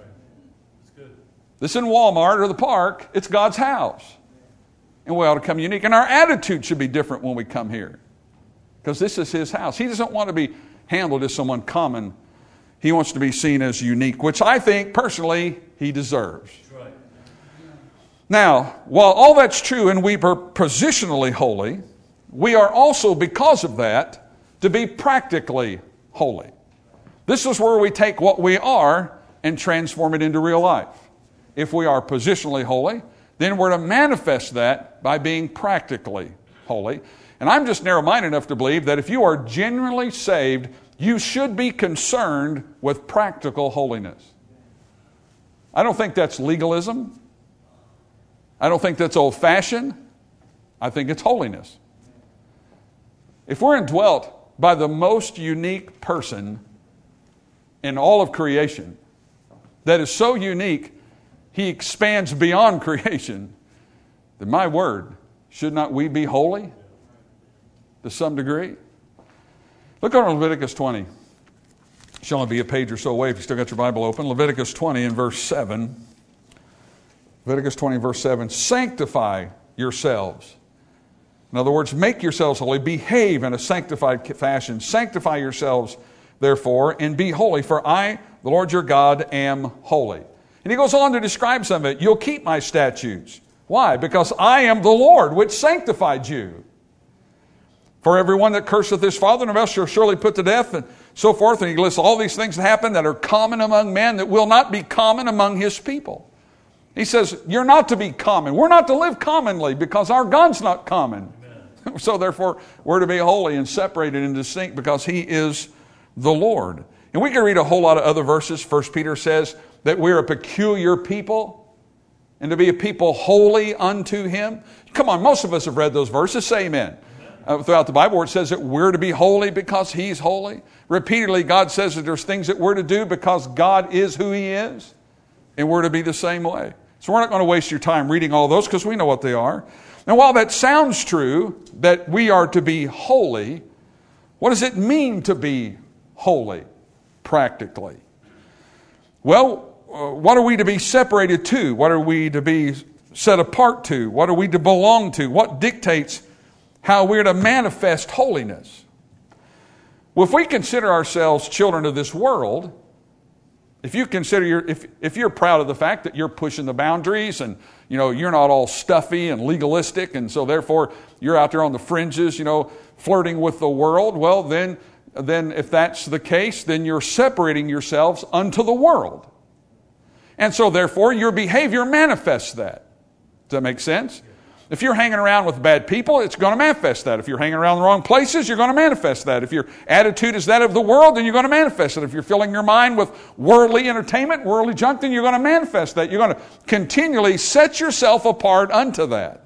This isn't Walmart or the park. It's God's house. And we ought to come unique. And our attitude should be different when we come here. Because this is His house. He doesn't want to be handled as someone common. He wants to be seen as unique, which I think, personally, He deserves. Right. Now, while all that's true and we are positionally holy, we are also, because of that, to be practically holy. This is where we take what we are and transform it into real life. If we are positionally holy, then we're to manifest that by being practically holy. And I'm just narrow-minded enough to believe that if you are genuinely saved, you should be concerned with practical holiness. I don't think that's legalism. I don't think that's old-fashioned. I think it's holiness. If we're indwelt by the most unique person in all of creation, that is so unique, He expands beyond creation, then my word, should not we be holy to some degree? Look on Leviticus 20. It should only be a page or so away if you still got your Bible open. Leviticus 20 and verse 7. Leviticus 20 verse 7. Sanctify yourselves. In other words, make yourselves holy. Behave in a sanctified fashion. Sanctify yourselves, therefore, and be holy, for I, the Lord your God, am holy. And He goes on to describe some of it. You'll keep my statutes. Why? Because I am the Lord, which sanctified you. For everyone that curseth his father and mother shall surely put to death, and so forth. And he lists all these things that happen that are common among men that will not be common among His people. He says, you're not to be common. We're not to live commonly because our God's not common. So therefore, we're to be holy and separated and distinct because He is the Lord. And we can read a whole lot of other verses. 1 Peter says that we're a peculiar people and to be a people holy unto Him. Come on, most of us have read those verses. Say amen. Throughout the Bible where it says that we're to be holy because He's holy. Repeatedly, God says that there's things that we're to do because God is who He is. And we're to be the same way. So we're not going to waste your time reading all those because we know what they are. Now, while that sounds true, that we are to be holy, what does it mean to be holy, practically? Well, what are we to be separated to? What are we to be set apart to? What are we to belong to? What dictates how we're to manifest holiness? Well, if we consider ourselves children of this world, if you consider if you're proud of the fact that you're pushing the boundaries and you're not all stuffy and legalistic, and so therefore you're out there on the fringes, flirting with the world, well then if that's the case, then you're separating yourselves unto the world. And so therefore your behavior manifests that. Does that make sense? If you're hanging around with bad people, it's going to manifest that. If you're hanging around the wrong places, you're going to manifest that. If your attitude is that of the world, then you're going to manifest it. If you're filling your mind with worldly entertainment, worldly junk, then you're going to manifest that. You're going to continually set yourself apart unto that.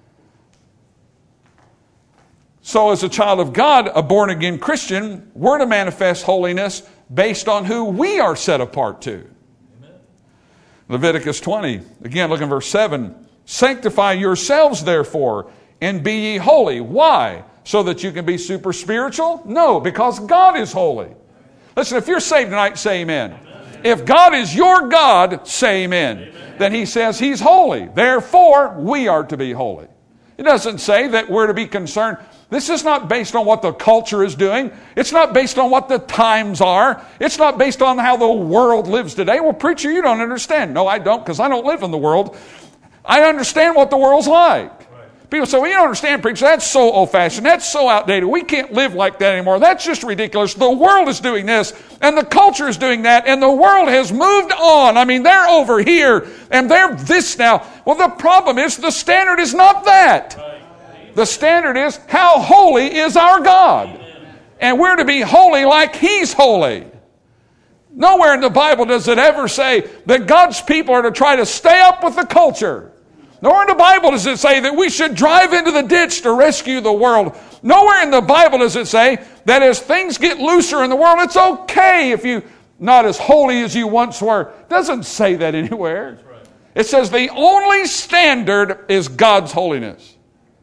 So as a child of God, a born-again Christian, we're to manifest holiness based on who we are set apart to. Amen. Leviticus 20, again, look in verse 7. Sanctify yourselves, therefore, and be ye holy. Why? So that you can be super spiritual? No, because God is holy. Listen, if you're saved tonight, say amen. Amen. If God is your God, say amen. Amen. Then He says He's holy. Therefore, we are to be holy. It doesn't say that we're to be concerned. This is not based on what the culture is doing. It's not based on what the times are. It's not based on how the world lives today. Well, preacher, you don't understand. No, I don't, because I don't live in the world. I understand what the world's like. Right. People say, well, you don't understand, preacher. That's so old-fashioned. That's so outdated. We can't live like that anymore. That's just ridiculous. The world is doing this, and the culture is doing that, and the world has moved on. I mean, they're over here, and they're this now. Well, the problem is the standard is not that. Right. The standard is how holy is our God. Amen. And we're to be holy like He's holy. Nowhere in the Bible does it ever say that God's people are to try to stay up with the culture. Nowhere in the Bible does it say that we should drive into the ditch to rescue the world. Nowhere in the Bible does it say that as things get looser in the world, it's okay if you're not as holy as you once were. It doesn't say that anywhere. Right. It says the only standard is God's holiness.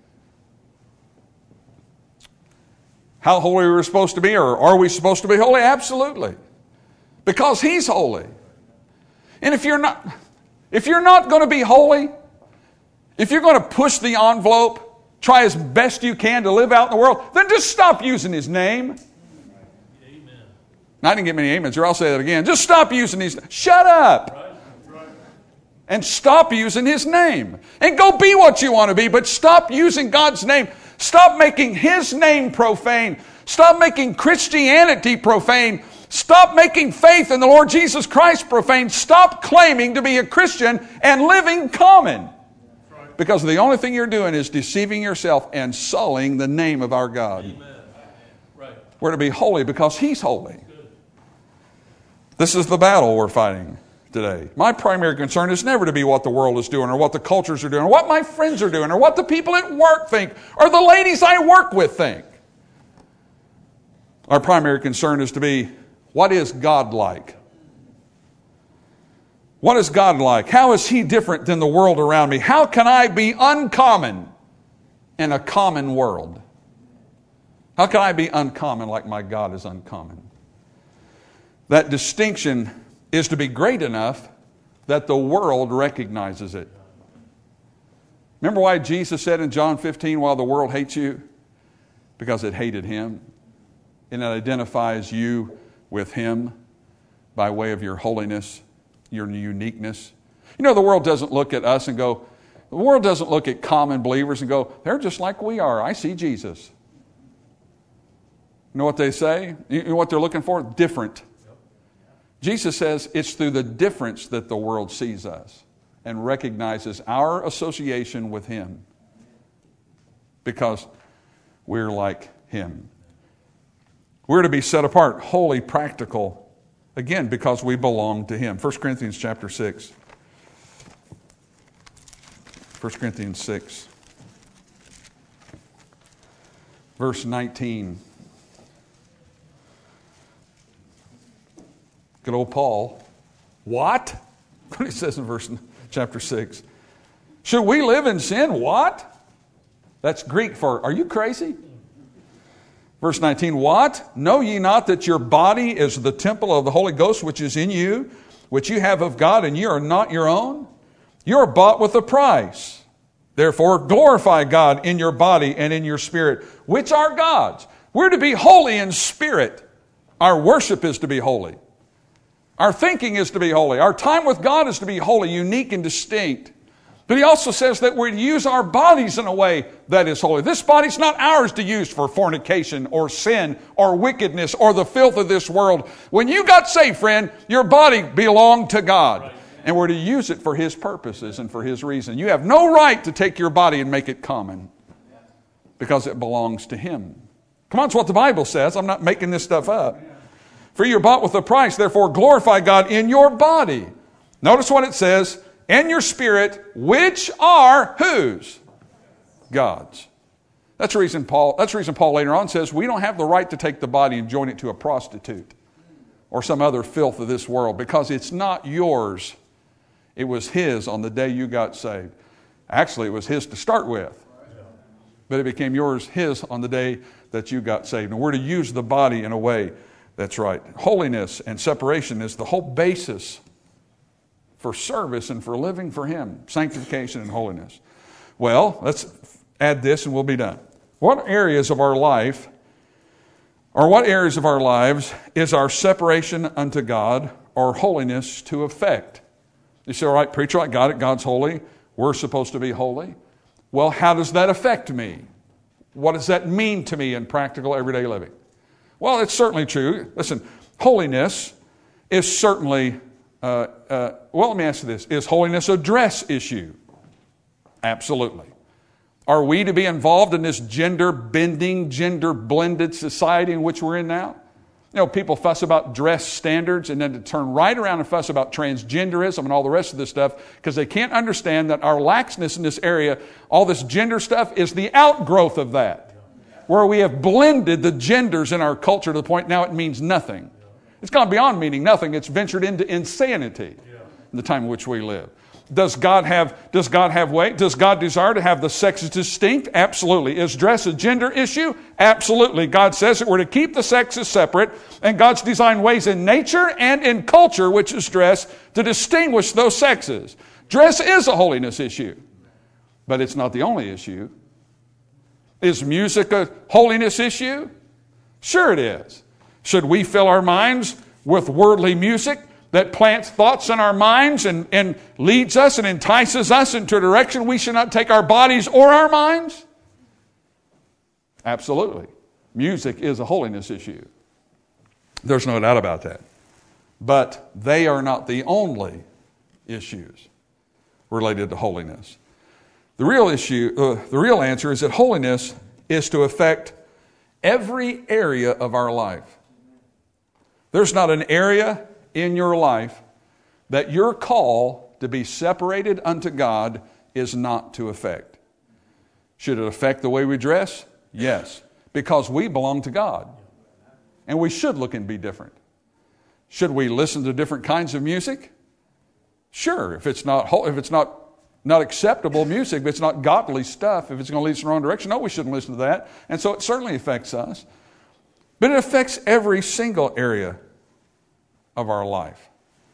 How holy are we supposed to be, or are we supposed to be holy? Absolutely. Because He's holy. And if you're not going to be holy, if you're going to push the envelope, try as best you can to live out in the world, then just stop using His name. Amen. I didn't get many amens here. I'll say that again. Just stop using His name. Shut up. Right. And stop using His name. And go be what you want to be, but stop using God's name. Stop making His name profane. Stop making Christianity profane. Stop making faith in the Lord Jesus Christ profane. Stop claiming to be a Christian and living common. Because the only thing you're doing is deceiving yourself and sullying the name of our God. Amen. Right. We're to be holy because He's holy. This is the battle we're fighting today. My primary concern is never to be what the world is doing or what the cultures are doing or what my friends are doing or what the people at work think or the ladies I work with think. Our primary concern is to be, what is God like? What is God like? How is He different than the world around me? How can I be uncommon in a common world? How can I be uncommon like my God is uncommon? That distinction is to be great enough that the world recognizes it. Remember why Jesus said in John 15, while the world hates you? Because it hated Him. And it identifies you with Him by way of your holiness, your uniqueness. You know, the world doesn't look at us and go, the world doesn't look at common believers and go, they're just like we are. I see Jesus. You know what they say? You know what they're looking for? Different. Jesus says it's through the difference that the world sees us and recognizes our association with Him because we're like Him. We're to be set apart, holy, practical, again, because we belong to Him. 1 Corinthians chapter 6. 1 Corinthians 6. Verse 19. Good old Paul. What? What he says in chapter 6. Should we live in sin? What? That's Greek for, are you crazy? Verse 19, what? Know ye not that your body is the temple of the Holy Ghost which is in you, which you have of God, and ye are not your own? You are bought with a price. Therefore glorify God in your body and in your spirit, which are God's. We're to be holy in spirit. Our worship is to be holy. Our thinking is to be holy. Our time with God is to be holy, unique and distinct. But he also says that we're to use our bodies in a way that is holy. This body's not ours to use for fornication or sin or wickedness or the filth of this world. When you got saved, friend, your body belonged to God. And we're to use it for His purposes and for His reason. You have no right to take your body and make it common because it belongs to Him. Come on, it's what the Bible says. I'm not making this stuff up. For you're bought with a price, therefore glorify God in your body. Notice what it says. And your spirit, which are whose? God's. That's the reason Paul later on says we don't have the right to take the body and join it to a prostitute or some other filth of this world because it's not yours. It was His on the day you got saved. Actually, it was His to start with. But it became His on the day that you got saved. And we're to use the body in a way that's right. Holiness and separation is the whole basis for service and for living for Him. Sanctification and holiness. Well, let's add this and we'll be done. What areas of our life, or what areas of our lives is our separation unto God or holiness to affect? You say, all right, preacher, I got it. God's holy. We're supposed to be holy. Well, how does that affect me? What does that mean to me in practical everyday living? Well, it's certainly true. Listen, holiness is certainly, let me ask you this. Is holiness a dress issue? Absolutely. Are we to be involved in this gender-bending, gender-blended society in which we're in now? You know, people fuss about dress standards and then to turn right around and fuss about transgenderism and all the rest of this stuff because they can't understand that our laxness in this area, all this gender stuff, is the outgrowth of that. Where we have blended the genders in our culture to the point now it means nothing. It's gone beyond meaning nothing. It's ventured into insanity in the time in which we live. Does God have weight? Does God desire to have the sexes distinct? Absolutely. Is dress a gender issue? Absolutely. God says that we're to keep the sexes separate, and God's designed ways in nature and in culture, which is dress, to distinguish those sexes. Dress is a holiness issue, but it's not the only issue. Is music a holiness issue? Sure it is. Should we fill our minds with worldly music that plants thoughts in our minds and leads us and entices us into a direction we should not take our bodies or our minds? Absolutely. Music is a holiness issue. There's no doubt about that. But they are not the only issues related to holiness. The real answer is that holiness is to affect every area of our life. There's not an area in your life that your call to be separated unto God is not to affect. Should it affect the way we dress? Yes, because we belong to God. And we should look and be different. Should we listen to different kinds of music? Sure, if it's not acceptable music, if it's not godly stuff, if it's going to lead us in the wrong direction, no, we shouldn't listen to that. And so it certainly affects us. But it affects every single area of our life.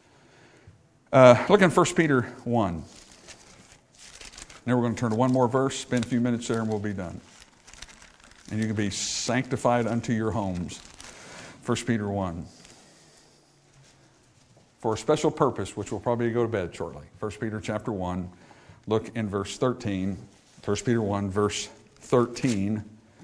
Look in 1 Peter 1. Now we're going to turn to one more verse, spend a few minutes there, and we'll be done. And you can be sanctified unto your homes. 1 Peter 1. For a special purpose, which will probably go to bed shortly. 1 Peter chapter 1, look in verse 13. 1 Peter 1, verse 13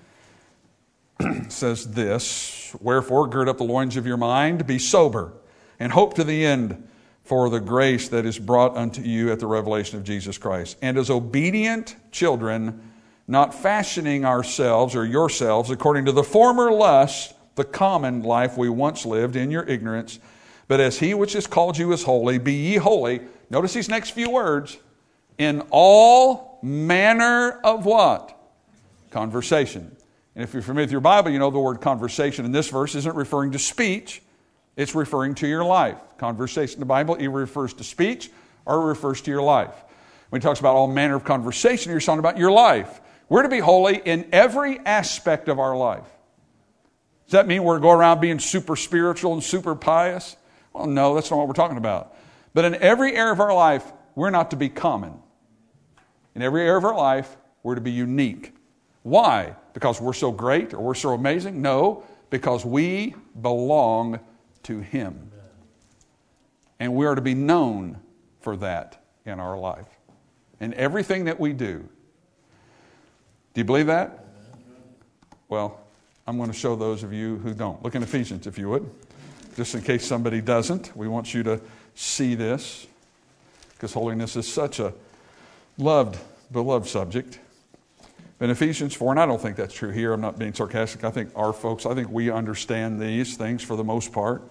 says this, wherefore gird up the loins of your mind, be sober, and hope to the end for the grace that is brought unto you at the revelation of Jesus Christ. And as obedient children, not fashioning ourselves or yourselves according to the former lust, the common life we once lived in your ignorance, but as He which has called you is holy, be ye holy. Notice these next few words. In all manner of what? Conversation. And if you're familiar with your Bible, you know the word conversation in this verse isn't referring to speech. It's referring to your life. Conversation in the Bible either refers to speech or refers to your life. When he talks about all manner of conversation, he's talking about your life. We're to be holy in every aspect of our life. Does that mean we're going to go around being super spiritual and super pious? Well, no, that's not what we're talking about. But in every area of our life, we're not to be common. In every area of our life, we're to be unique. Why? Because we're so great or we're so amazing? No, because we belong to Him. And we are to be known for that in our life. In everything that we do. Do you believe that? Well, I'm going to show those of you who don't. Look in Ephesians, if you would. Just in case somebody doesn't. We want you to see this. Because holiness is such a beloved subject. In Ephesians 4, and I don't think that's true here. I'm not being sarcastic. I think our folks, we understand these things for the most part.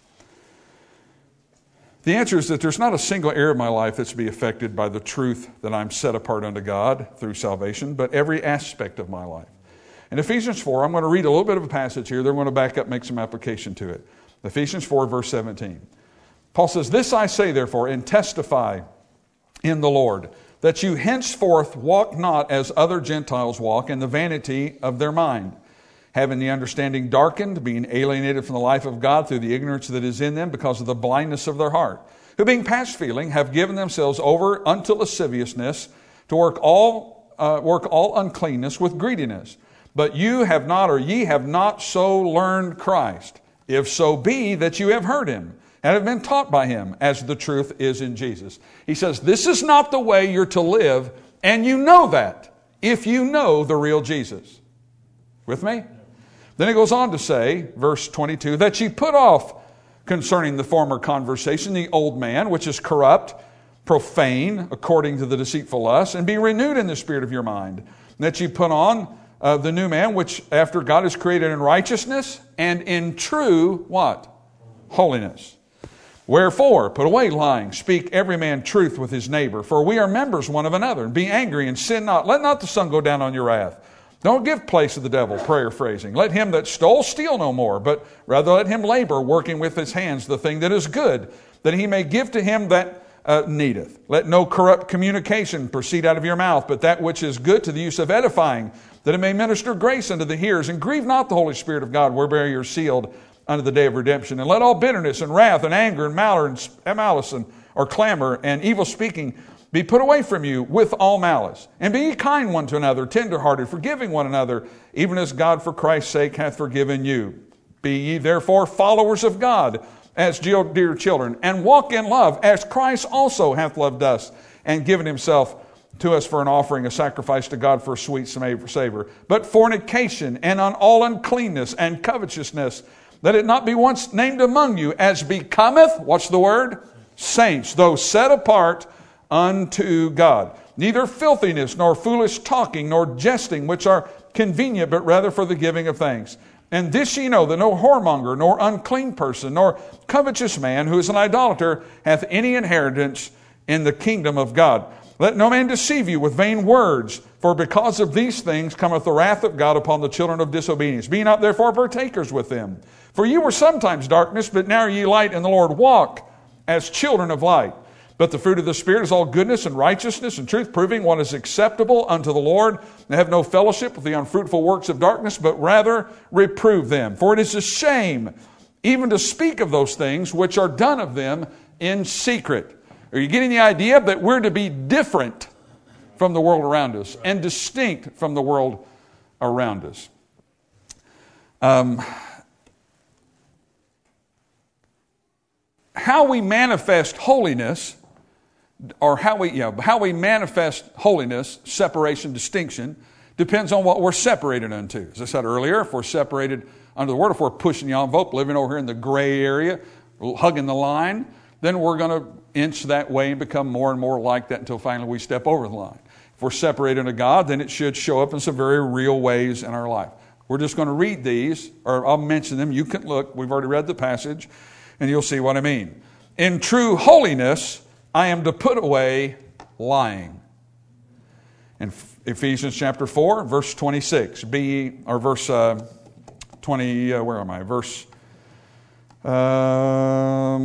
The answer is that there's not a single area of my life that's to be affected by the truth that I'm set apart unto God through salvation, but every aspect of my life. In Ephesians 4, I'm going to read a little bit of a passage here. Then I'm going to back up and make some application to it. Ephesians 4, verse 17. Paul says, "This I say, therefore, and testify in the Lord, that you henceforth walk not as other Gentiles walk in the vanity of their mind, having the understanding darkened, being alienated from the life of God through the ignorance that is in them because of the blindness of their heart, who being past feeling have given themselves over unto lasciviousness to work all uncleanness with greediness. But ye have not so learned Christ, if so be that you have heard Him, and have been taught by Him, as the truth is in Jesus." He says, this is not the way you're to live, and you know that, if you know the real Jesus. With me? Then it goes on to say, verse 22, "that ye put off concerning the former conversation the old man, which is corrupt, profane, according to the deceitful lust, and be renewed in the spirit of your mind. And that ye put on the new man, which after God is created in righteousness and in true," what? Holiness. "Wherefore, put away lying, speak every man truth with his neighbor, for we are members one of another. And be angry and sin not. Let not the sun go down on your wrath. Don't give place to the devil," prayer phrasing. "Let him that stole steal no more, but rather let him labor, working with his hands the thing that is good, that he may give to him that needeth. Let no corrupt communication proceed out of your mouth, but that which is good to the use of edifying, that it may minister grace unto the hearers. And grieve not the Holy Spirit of God, whereby you're sealed unto the day of redemption. And let all bitterness and wrath and anger and malice or clamor and evil speaking be put away from you with all malice. And be ye kind one to another, tenderhearted, forgiving one another, even as God for Christ's sake hath forgiven you. Be ye therefore followers of God, as dear children, and walk in love, as Christ also hath loved us, and given Himself to us for an offering, a sacrifice to God for a sweet savor. But fornication and on all uncleanness and covetousness, let it not be once named among you, as becometh," what's the word? "Saints, those set apart unto God. Neither filthiness, nor foolish talking, nor jesting, which are convenient, but rather for the giving of thanks. And this ye know, that no whoremonger, nor unclean person, nor covetous man, who is an idolater, hath any inheritance in the kingdom of God. Let no man deceive you with vain words, for because of these things cometh the wrath of God upon the children of disobedience. Be not therefore partakers with them. For you were sometimes darkness, but now are ye light in the Lord. Walk as children of light. But the fruit of the Spirit is all goodness and righteousness and truth, proving what is acceptable unto the Lord. And have no fellowship with the unfruitful works of darkness, but rather reprove them. For it is a shame even to speak of those things which are done of them in secret." Are you getting the idea that we're to be different from the world around us and distinct from the world around us? How we manifest holiness, or how we manifest holiness, separation, distinction, depends on what we're separated unto. As I said earlier, if we're separated under the Word, if we're pushing the envelope, living over here in the gray area, hugging the line, then we're going to inch that way and become more and more like that until finally we step over the line. If we're separated unto God, then it should show up in some very real ways in our life. We're just going to read these, or I'll mention them. You can look. We've already read the passage, and you'll see what I mean. "In true holiness, I am to put away lying." In Ephesians chapter 4, verse 26, verse 20, where am I? Verse,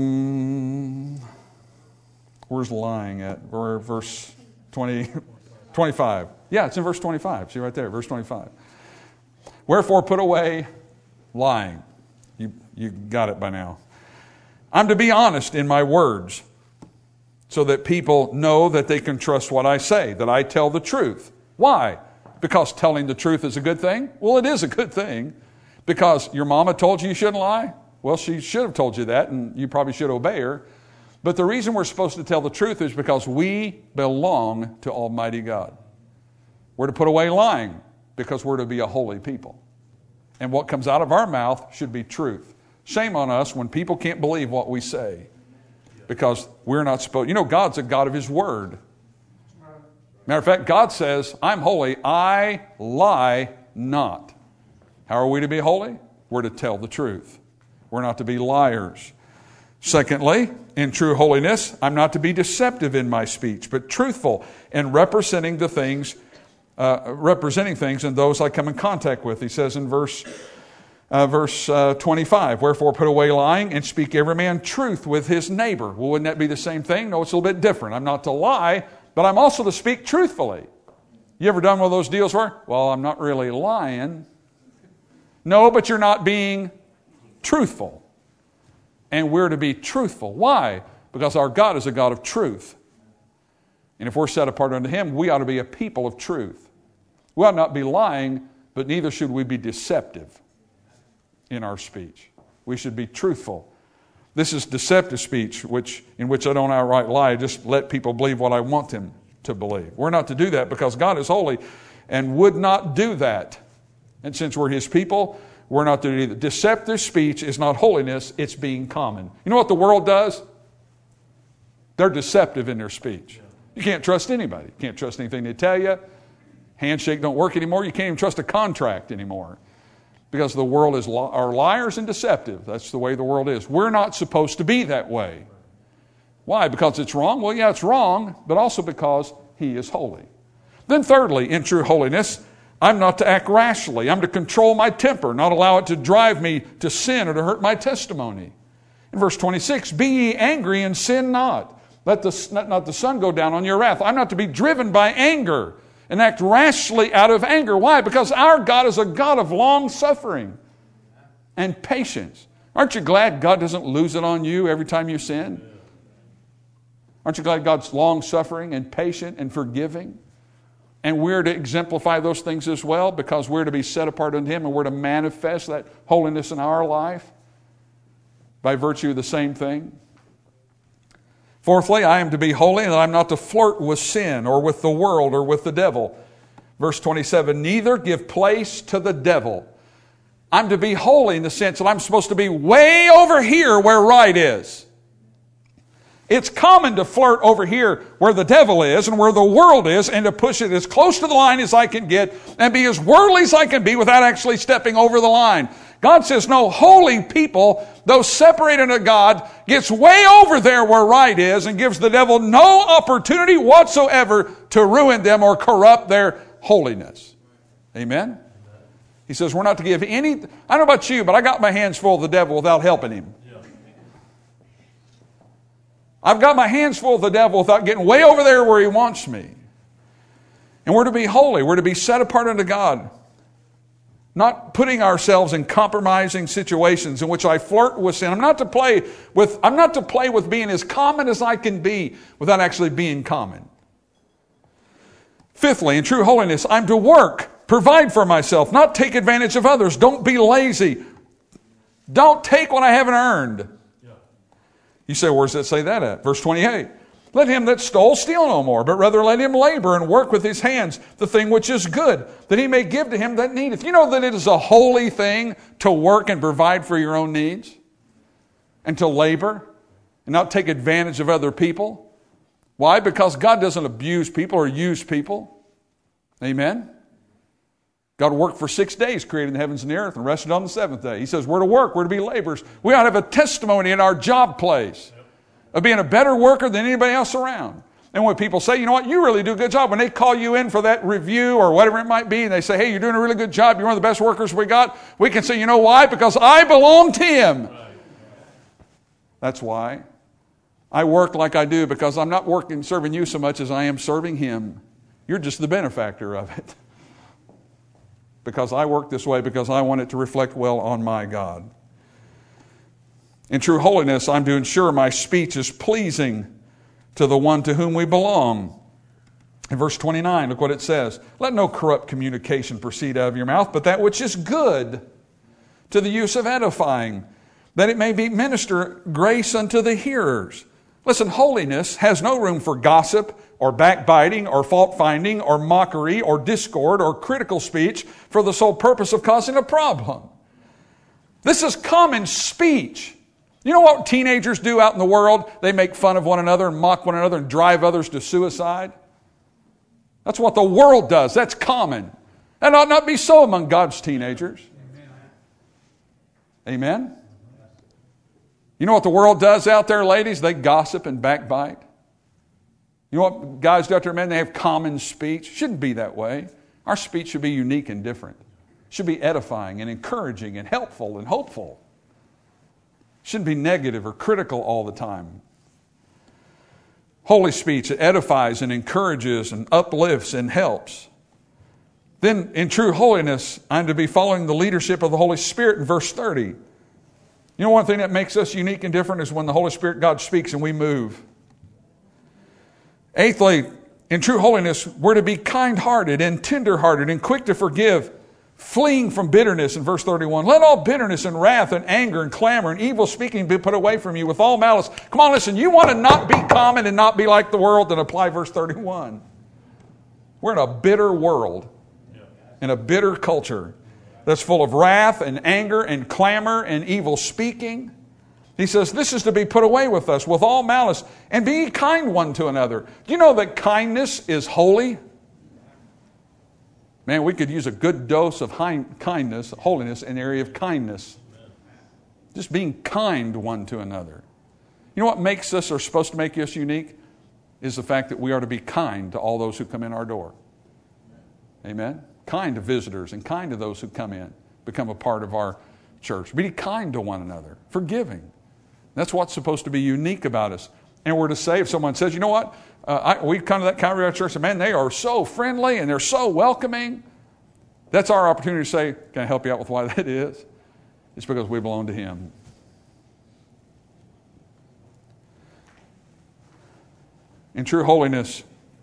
where's lying at? Verse 20, 25. Yeah, it's in verse 25. See right there, verse 25. Wherefore put away lying. You got it by now. I'm to be honest in my words so that people know that they can trust what I say, that I tell the truth. Why? Because telling the truth is a good thing? Well, it is a good thing. Because your mama told you shouldn't lie? Well, she should have told you that, and you probably should obey her. But the reason we're supposed to tell the truth is because we belong to Almighty God. We're to put away lying because we're to be a holy people. And what comes out of our mouth should be truth. Shame on us when people can't believe what we say because we're not supposed. You know, God's a God of His Word. Matter of fact, God says, I'm holy, I lie not. How are we to be holy? We're to tell the truth. We're not to be liars. Secondly, in true holiness, I'm not to be deceptive in my speech, but truthful in representing things and those I come in contact with. He says in verse 25, wherefore put away lying and speak every man truth with his neighbor. Well, wouldn't that be the same thing? No, it's a little bit different. I'm not to lie, but I'm also to speak truthfully. You ever done one of those deals where, well, I'm not really lying. No, but you're not being truthful. And we're to be truthful. Why? Because our God is a God of truth. And if we're set apart unto Him, we ought to be a people of truth. We ought not be lying, but neither should we be deceptive in our speech. We should be truthful. This is deceptive speech, in which I don't outright lie. I just let people believe what I want them to believe. We're not to do that because God is holy and would not do that. And since we're His people, we're not to do either. Deceptive speech is not holiness, it's being common. You know what the world does? They're deceptive in their speech. You can't trust anybody. You can't trust anything they tell you. Handshake don't work anymore. You can't even trust a contract anymore. Because the world are liars and deceptive. That's the way the world is. We're not supposed to be that way. Why? Because it's wrong? Well, yeah, it's wrong, but also because He is holy. Then thirdly, in true holiness, I'm not to act rashly. I'm to control my temper, not allow it to drive me to sin or to hurt my testimony. In verse 26, be ye angry and sin not. Let not the sun go down on your wrath. I'm not to be driven by anger and act rashly out of anger. Why? Because our God is a God of long suffering and patience. Aren't you glad God doesn't lose it on you every time you sin? Aren't you glad God's long suffering and patient and forgiving? And we're to exemplify those things as well because we're to be set apart unto Him and we're to manifest that holiness in our life by virtue of the same thing. Fourthly, I am to be holy and I'm not to flirt with sin or with the world or with the devil. Verse 27, neither give place to the devil. I'm to be holy in the sense that I'm supposed to be way over here where right is. It's common to flirt over here where the devil is and where the world is and to push it as close to the line as I can get and be as worldly as I can be without actually stepping over the line. God says, no, holy people, those separated to God, gets way over there where right is and gives the devil no opportunity whatsoever to ruin them or corrupt their holiness. Amen? He says we're not to give any... I don't know about you, but I got my hands full of the devil without helping him. I've got my hands full of the devil without getting way over there where he wants me. And we're to be holy. We're to be set apart unto God. Not putting ourselves in compromising situations in which I flirt with sin. I'm not to play with being as common as I can be without actually being common. Fifthly, in true holiness, I'm to work, provide for myself, not take advantage of others. Don't be lazy. Don't take what I haven't earned. You say, where's that say that at? Verse 28. Let him that stole steal no more, but rather let him labor and work with his hands the thing which is good, that he may give to him that needeth. You know that it is a holy thing to work and provide for your own needs? And to labor and not take advantage of other people? Why? Because God doesn't abuse people or use people. Amen? God worked for 6 days, creating the heavens and the earth, and rested on the seventh day. He says we're to work, we're to be laborers. We ought to have a testimony in our job place of being a better worker than anybody else around. And when people say, you know what, you really do a good job, when they call you in for that review or whatever it might be, and they say, hey, you're doing a really good job, you're one of the best workers we got, we can say, you know why? Because I belong to Him. That's why. I work like I do because I'm not working serving you so much as I am serving Him. You're just the benefactor of it. Because I work this way, because I want it to reflect well on my God. In true holiness, I'm to ensure my speech is pleasing to the one to whom we belong. In verse 29, look what it says. Let no corrupt communication proceed out of your mouth, but that which is good to the use of edifying, that it may be minister grace unto the hearers. Listen, holiness has no room for gossip or backbiting or fault-finding or mockery or discord or critical speech for the sole purpose of causing a problem. This is common speech. You know what teenagers do out in the world? They make fun of one another and mock one another and drive others to suicide. That's what the world does. That's common. That ought not be so among God's teenagers. Amen? You know what the world does out there, ladies? They gossip and backbite. You know what guys do out there, men? They have common speech. Shouldn't be that way. Our speech should be unique and different. It should be edifying and encouraging and helpful and hopeful. It shouldn't be negative or critical all the time. Holy speech, it edifies and encourages and uplifts and helps. Then in true holiness, I'm to be following the leadership of the Holy Spirit in verse 30. You know, one thing that makes us unique and different is when the Holy Spirit, God speaks and we move. Eighthly, in true holiness, we're to be kind-hearted and tender-hearted and quick to forgive, fleeing from bitterness in verse 31. Let all bitterness and wrath and anger and clamor and evil speaking be put away from you with all malice. Come on, listen, you want to not be common and not be like the world, then apply verse 31. We're in a bitter world, in a bitter culture that's full of wrath and anger and clamor and evil speaking. He says this is to be put away with us with all malice, and be kind one to another. Do you know that kindness is holy? Man, we could use a good dose of kindness, holiness in the area of kindness. Just being kind one to another. You know what makes us, or supposed to make us unique? Is the fact that we are to be kind to all those who come in our door. Amen? Kind to visitors and kind to those who come in, become a part of our church. Be kind to one another, forgiving. That's what's supposed to be unique about us. And we're to say, if someone says, you know what, we come to that kind of our church, and man, they are so friendly and they're so welcoming. That's our opportunity to say, can I help you out with why that is? It's because we belong to Him. In true holiness,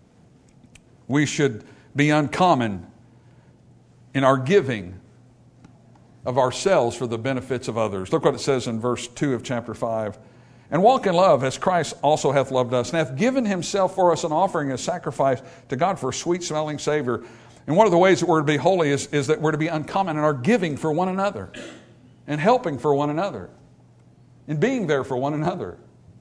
we should be uncommon in our giving of ourselves for the benefits of others. Look what it says in verse 2 of chapter 5. And walk in love as Christ also hath loved us, and hath given Himself for us an offering, a sacrifice to God for a sweet-smelling savor. And one of the ways that we're to be holy is that we're to be uncommon in our giving for one another, and helping for one another, and being there for one another.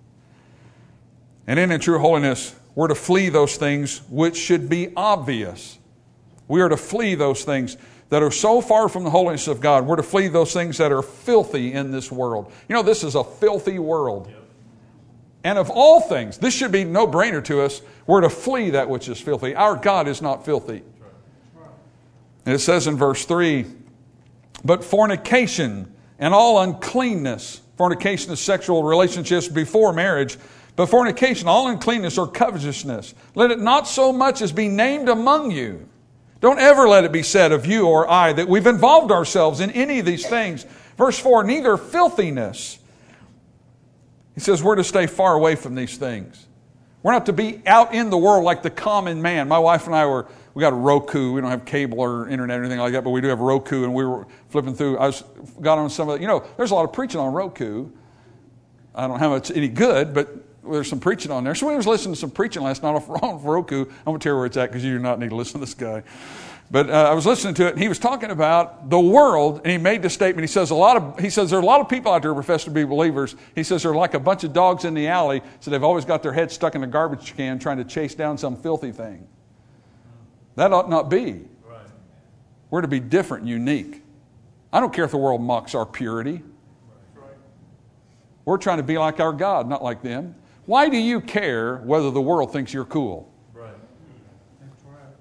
And in true holiness, we're to flee those things which should be obvious. We are to flee those things that are so far from the holiness of God. We're to flee those things that are filthy in this world. You know, this is a filthy world. And of all things, this should be no brainer to us. We're to flee that which is filthy. Our God is not filthy. And it says in verse 3, but fornication and all uncleanness, fornication is sexual relationships before marriage, but fornication, all uncleanness or covetousness, let it not so much as be named among you. Don't ever let it be said of you or I that we've involved ourselves in any of these things. Verse 4, neither filthiness. He says we're to stay far away from these things. We're not to be out in the world like the common man. My wife and I we got a Roku. We don't have cable or internet or anything like that, but we do have Roku, and we were flipping through. Got on some of the, there's a lot of preaching on Roku. I don't know how much any good, but there's some preaching on there. So we was listening to some preaching last night on Roku. I'm going to tell you where it's at because you do not need to listen to this guy. But I was listening to it, and he was talking about the world, and he made this statement. He says there are a lot of people out there who profess to be believers. He says they're like a bunch of dogs in the alley, so they've always got their head stuck in a garbage can trying to chase down some filthy thing. That ought not be. Right. We're to be different and unique. I don't care if the world mocks our purity. Right. We're trying to be like our God, not like them. Why do you care whether the world thinks you're cool? Right. That's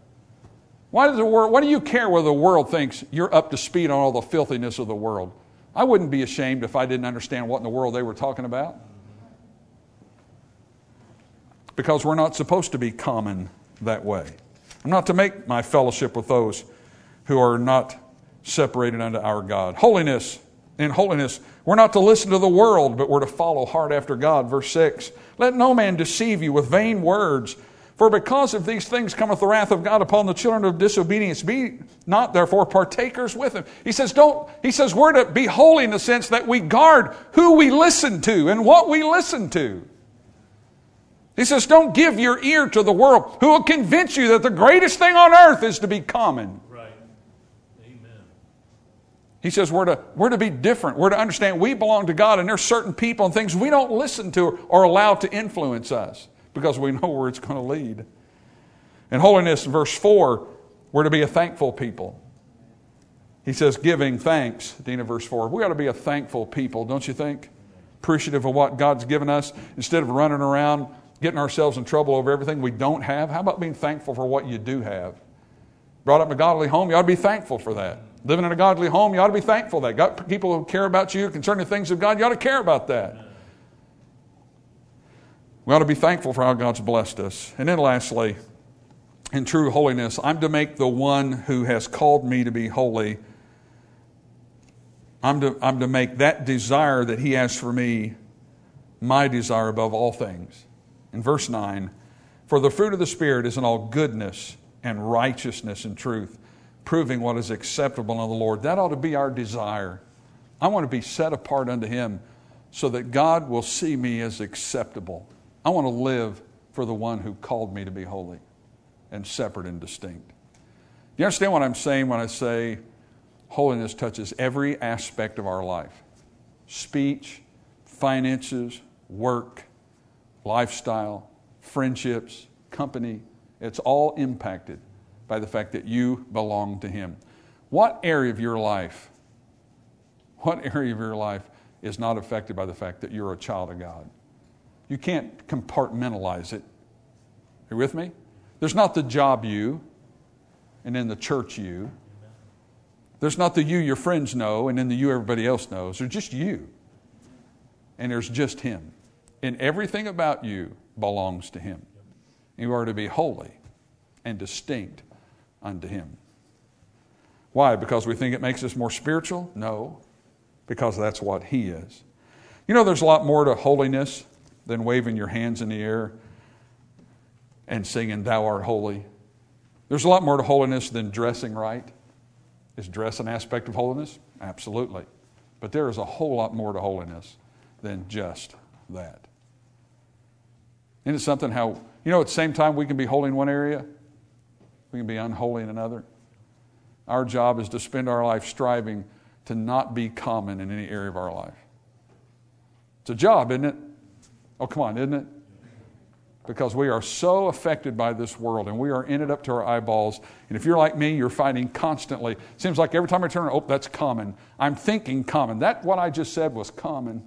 right. Why do you care whether the world thinks you're up to speed on all the filthiness of the world? I wouldn't be ashamed if I didn't understand what in the world they were talking about. Because we're not supposed to be common that way. I'm not to make my fellowship with those who are not separated unto our God. Holiness. In holiness, we're not to listen to the world, but we're to follow hard after God. Verse 6, let no man deceive you with vain words, for because of these things cometh the wrath of God upon the children of disobedience. Be not therefore partakers with him. He says we're to be holy in the sense that we guard who we listen to and what we listen to. He says, don't give your ear to the world, who will convince you that the greatest thing on earth is to be common. Right. Amen. He says we're to be different. We're to understand we belong to God, and there's certain people and things we don't listen to or allow to influence us because we know where it's going to lead. In holiness, in verse 4, we're to be a thankful people. He says giving thanks, at the end of verse 4. We ought to be a thankful people, don't you think? Appreciative of what God's given us instead of running around getting ourselves in trouble over everything we don't have. How about being thankful for what you do have? Brought up in a godly home, you ought to be thankful for that. Living in a godly home, you ought to be thankful for that. Got people who care about you concerning the things of God, you ought to care about that. We ought to be thankful for how God's blessed us. And then lastly, in true holiness, I'm to make the one who has called me to be holy. I'm to make that desire that he has for me my desire above all things. In verse 9, for the fruit of the Spirit is in all goodness and righteousness and truth, proving what is acceptable unto the Lord. That ought to be our desire. I want to be set apart unto him so that God will see me as acceptable. I want to live for the one who called me to be holy and separate and distinct. Do you understand what I'm saying when I say holiness touches every aspect of our life? Speech, finances, work, lifestyle, friendships, company. It's all impacted by the fact that you belong to him. What area of your life is not affected by the fact that you're a child of God? You can't compartmentalize it. Are you with me? There's not the job you and then the church you. There's not the you your friends know and then the you everybody else knows. There's just you. And there's just him. And everything about you belongs to him. You are to be holy and distinct unto him. Why? Because we think it makes us more spiritual? No. Because that's what he is. You know, there's a lot more to holiness than waving your hands in the air and singing, thou art holy. There's a lot more to holiness than dressing right. Is dress an aspect of holiness? Absolutely. But there is a whole lot more to holiness than just that. Isn't it something how, at the same time we can be holy in one area, we can be unholy in another. Our job is to spend our life striving to not be common in any area of our life. It's a job, isn't it? Oh, come on, isn't it? Because we are so affected by this world and we are in it up to our eyeballs. And if you're like me, you're fighting constantly. It seems like every time I turn, that's common. I'm thinking common. That what I just said was common.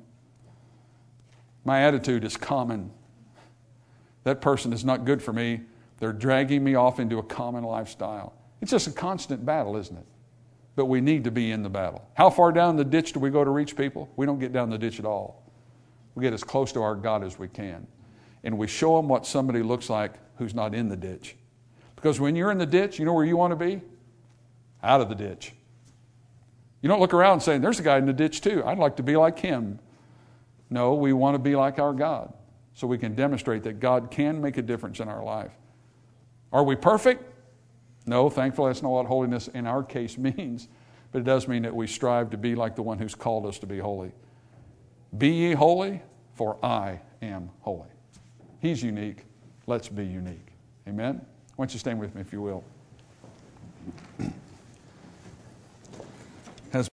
My attitude is common. That person is not good for me. They're dragging me off into a common lifestyle. It's just a constant battle, isn't it? But we need to be in the battle. How far down the ditch do we go to reach people? We don't get down the ditch at all. We get as close to our God as we can. And we show them what somebody looks like who's not in the ditch. Because when you're in the ditch, you know where you want to be? Out of the ditch. You don't look around and say, there's a guy in the ditch too. I'd like to be like him. No, we want to be like our God. So we can demonstrate that God can make a difference in our life. Are we perfect? No, thankfully that's not what holiness in our case means. But it does mean that we strive to be like the one who's called us to be holy. Be ye holy, for I am holy. He's unique. Let's be unique. Amen? Why don't you stand with me if you will.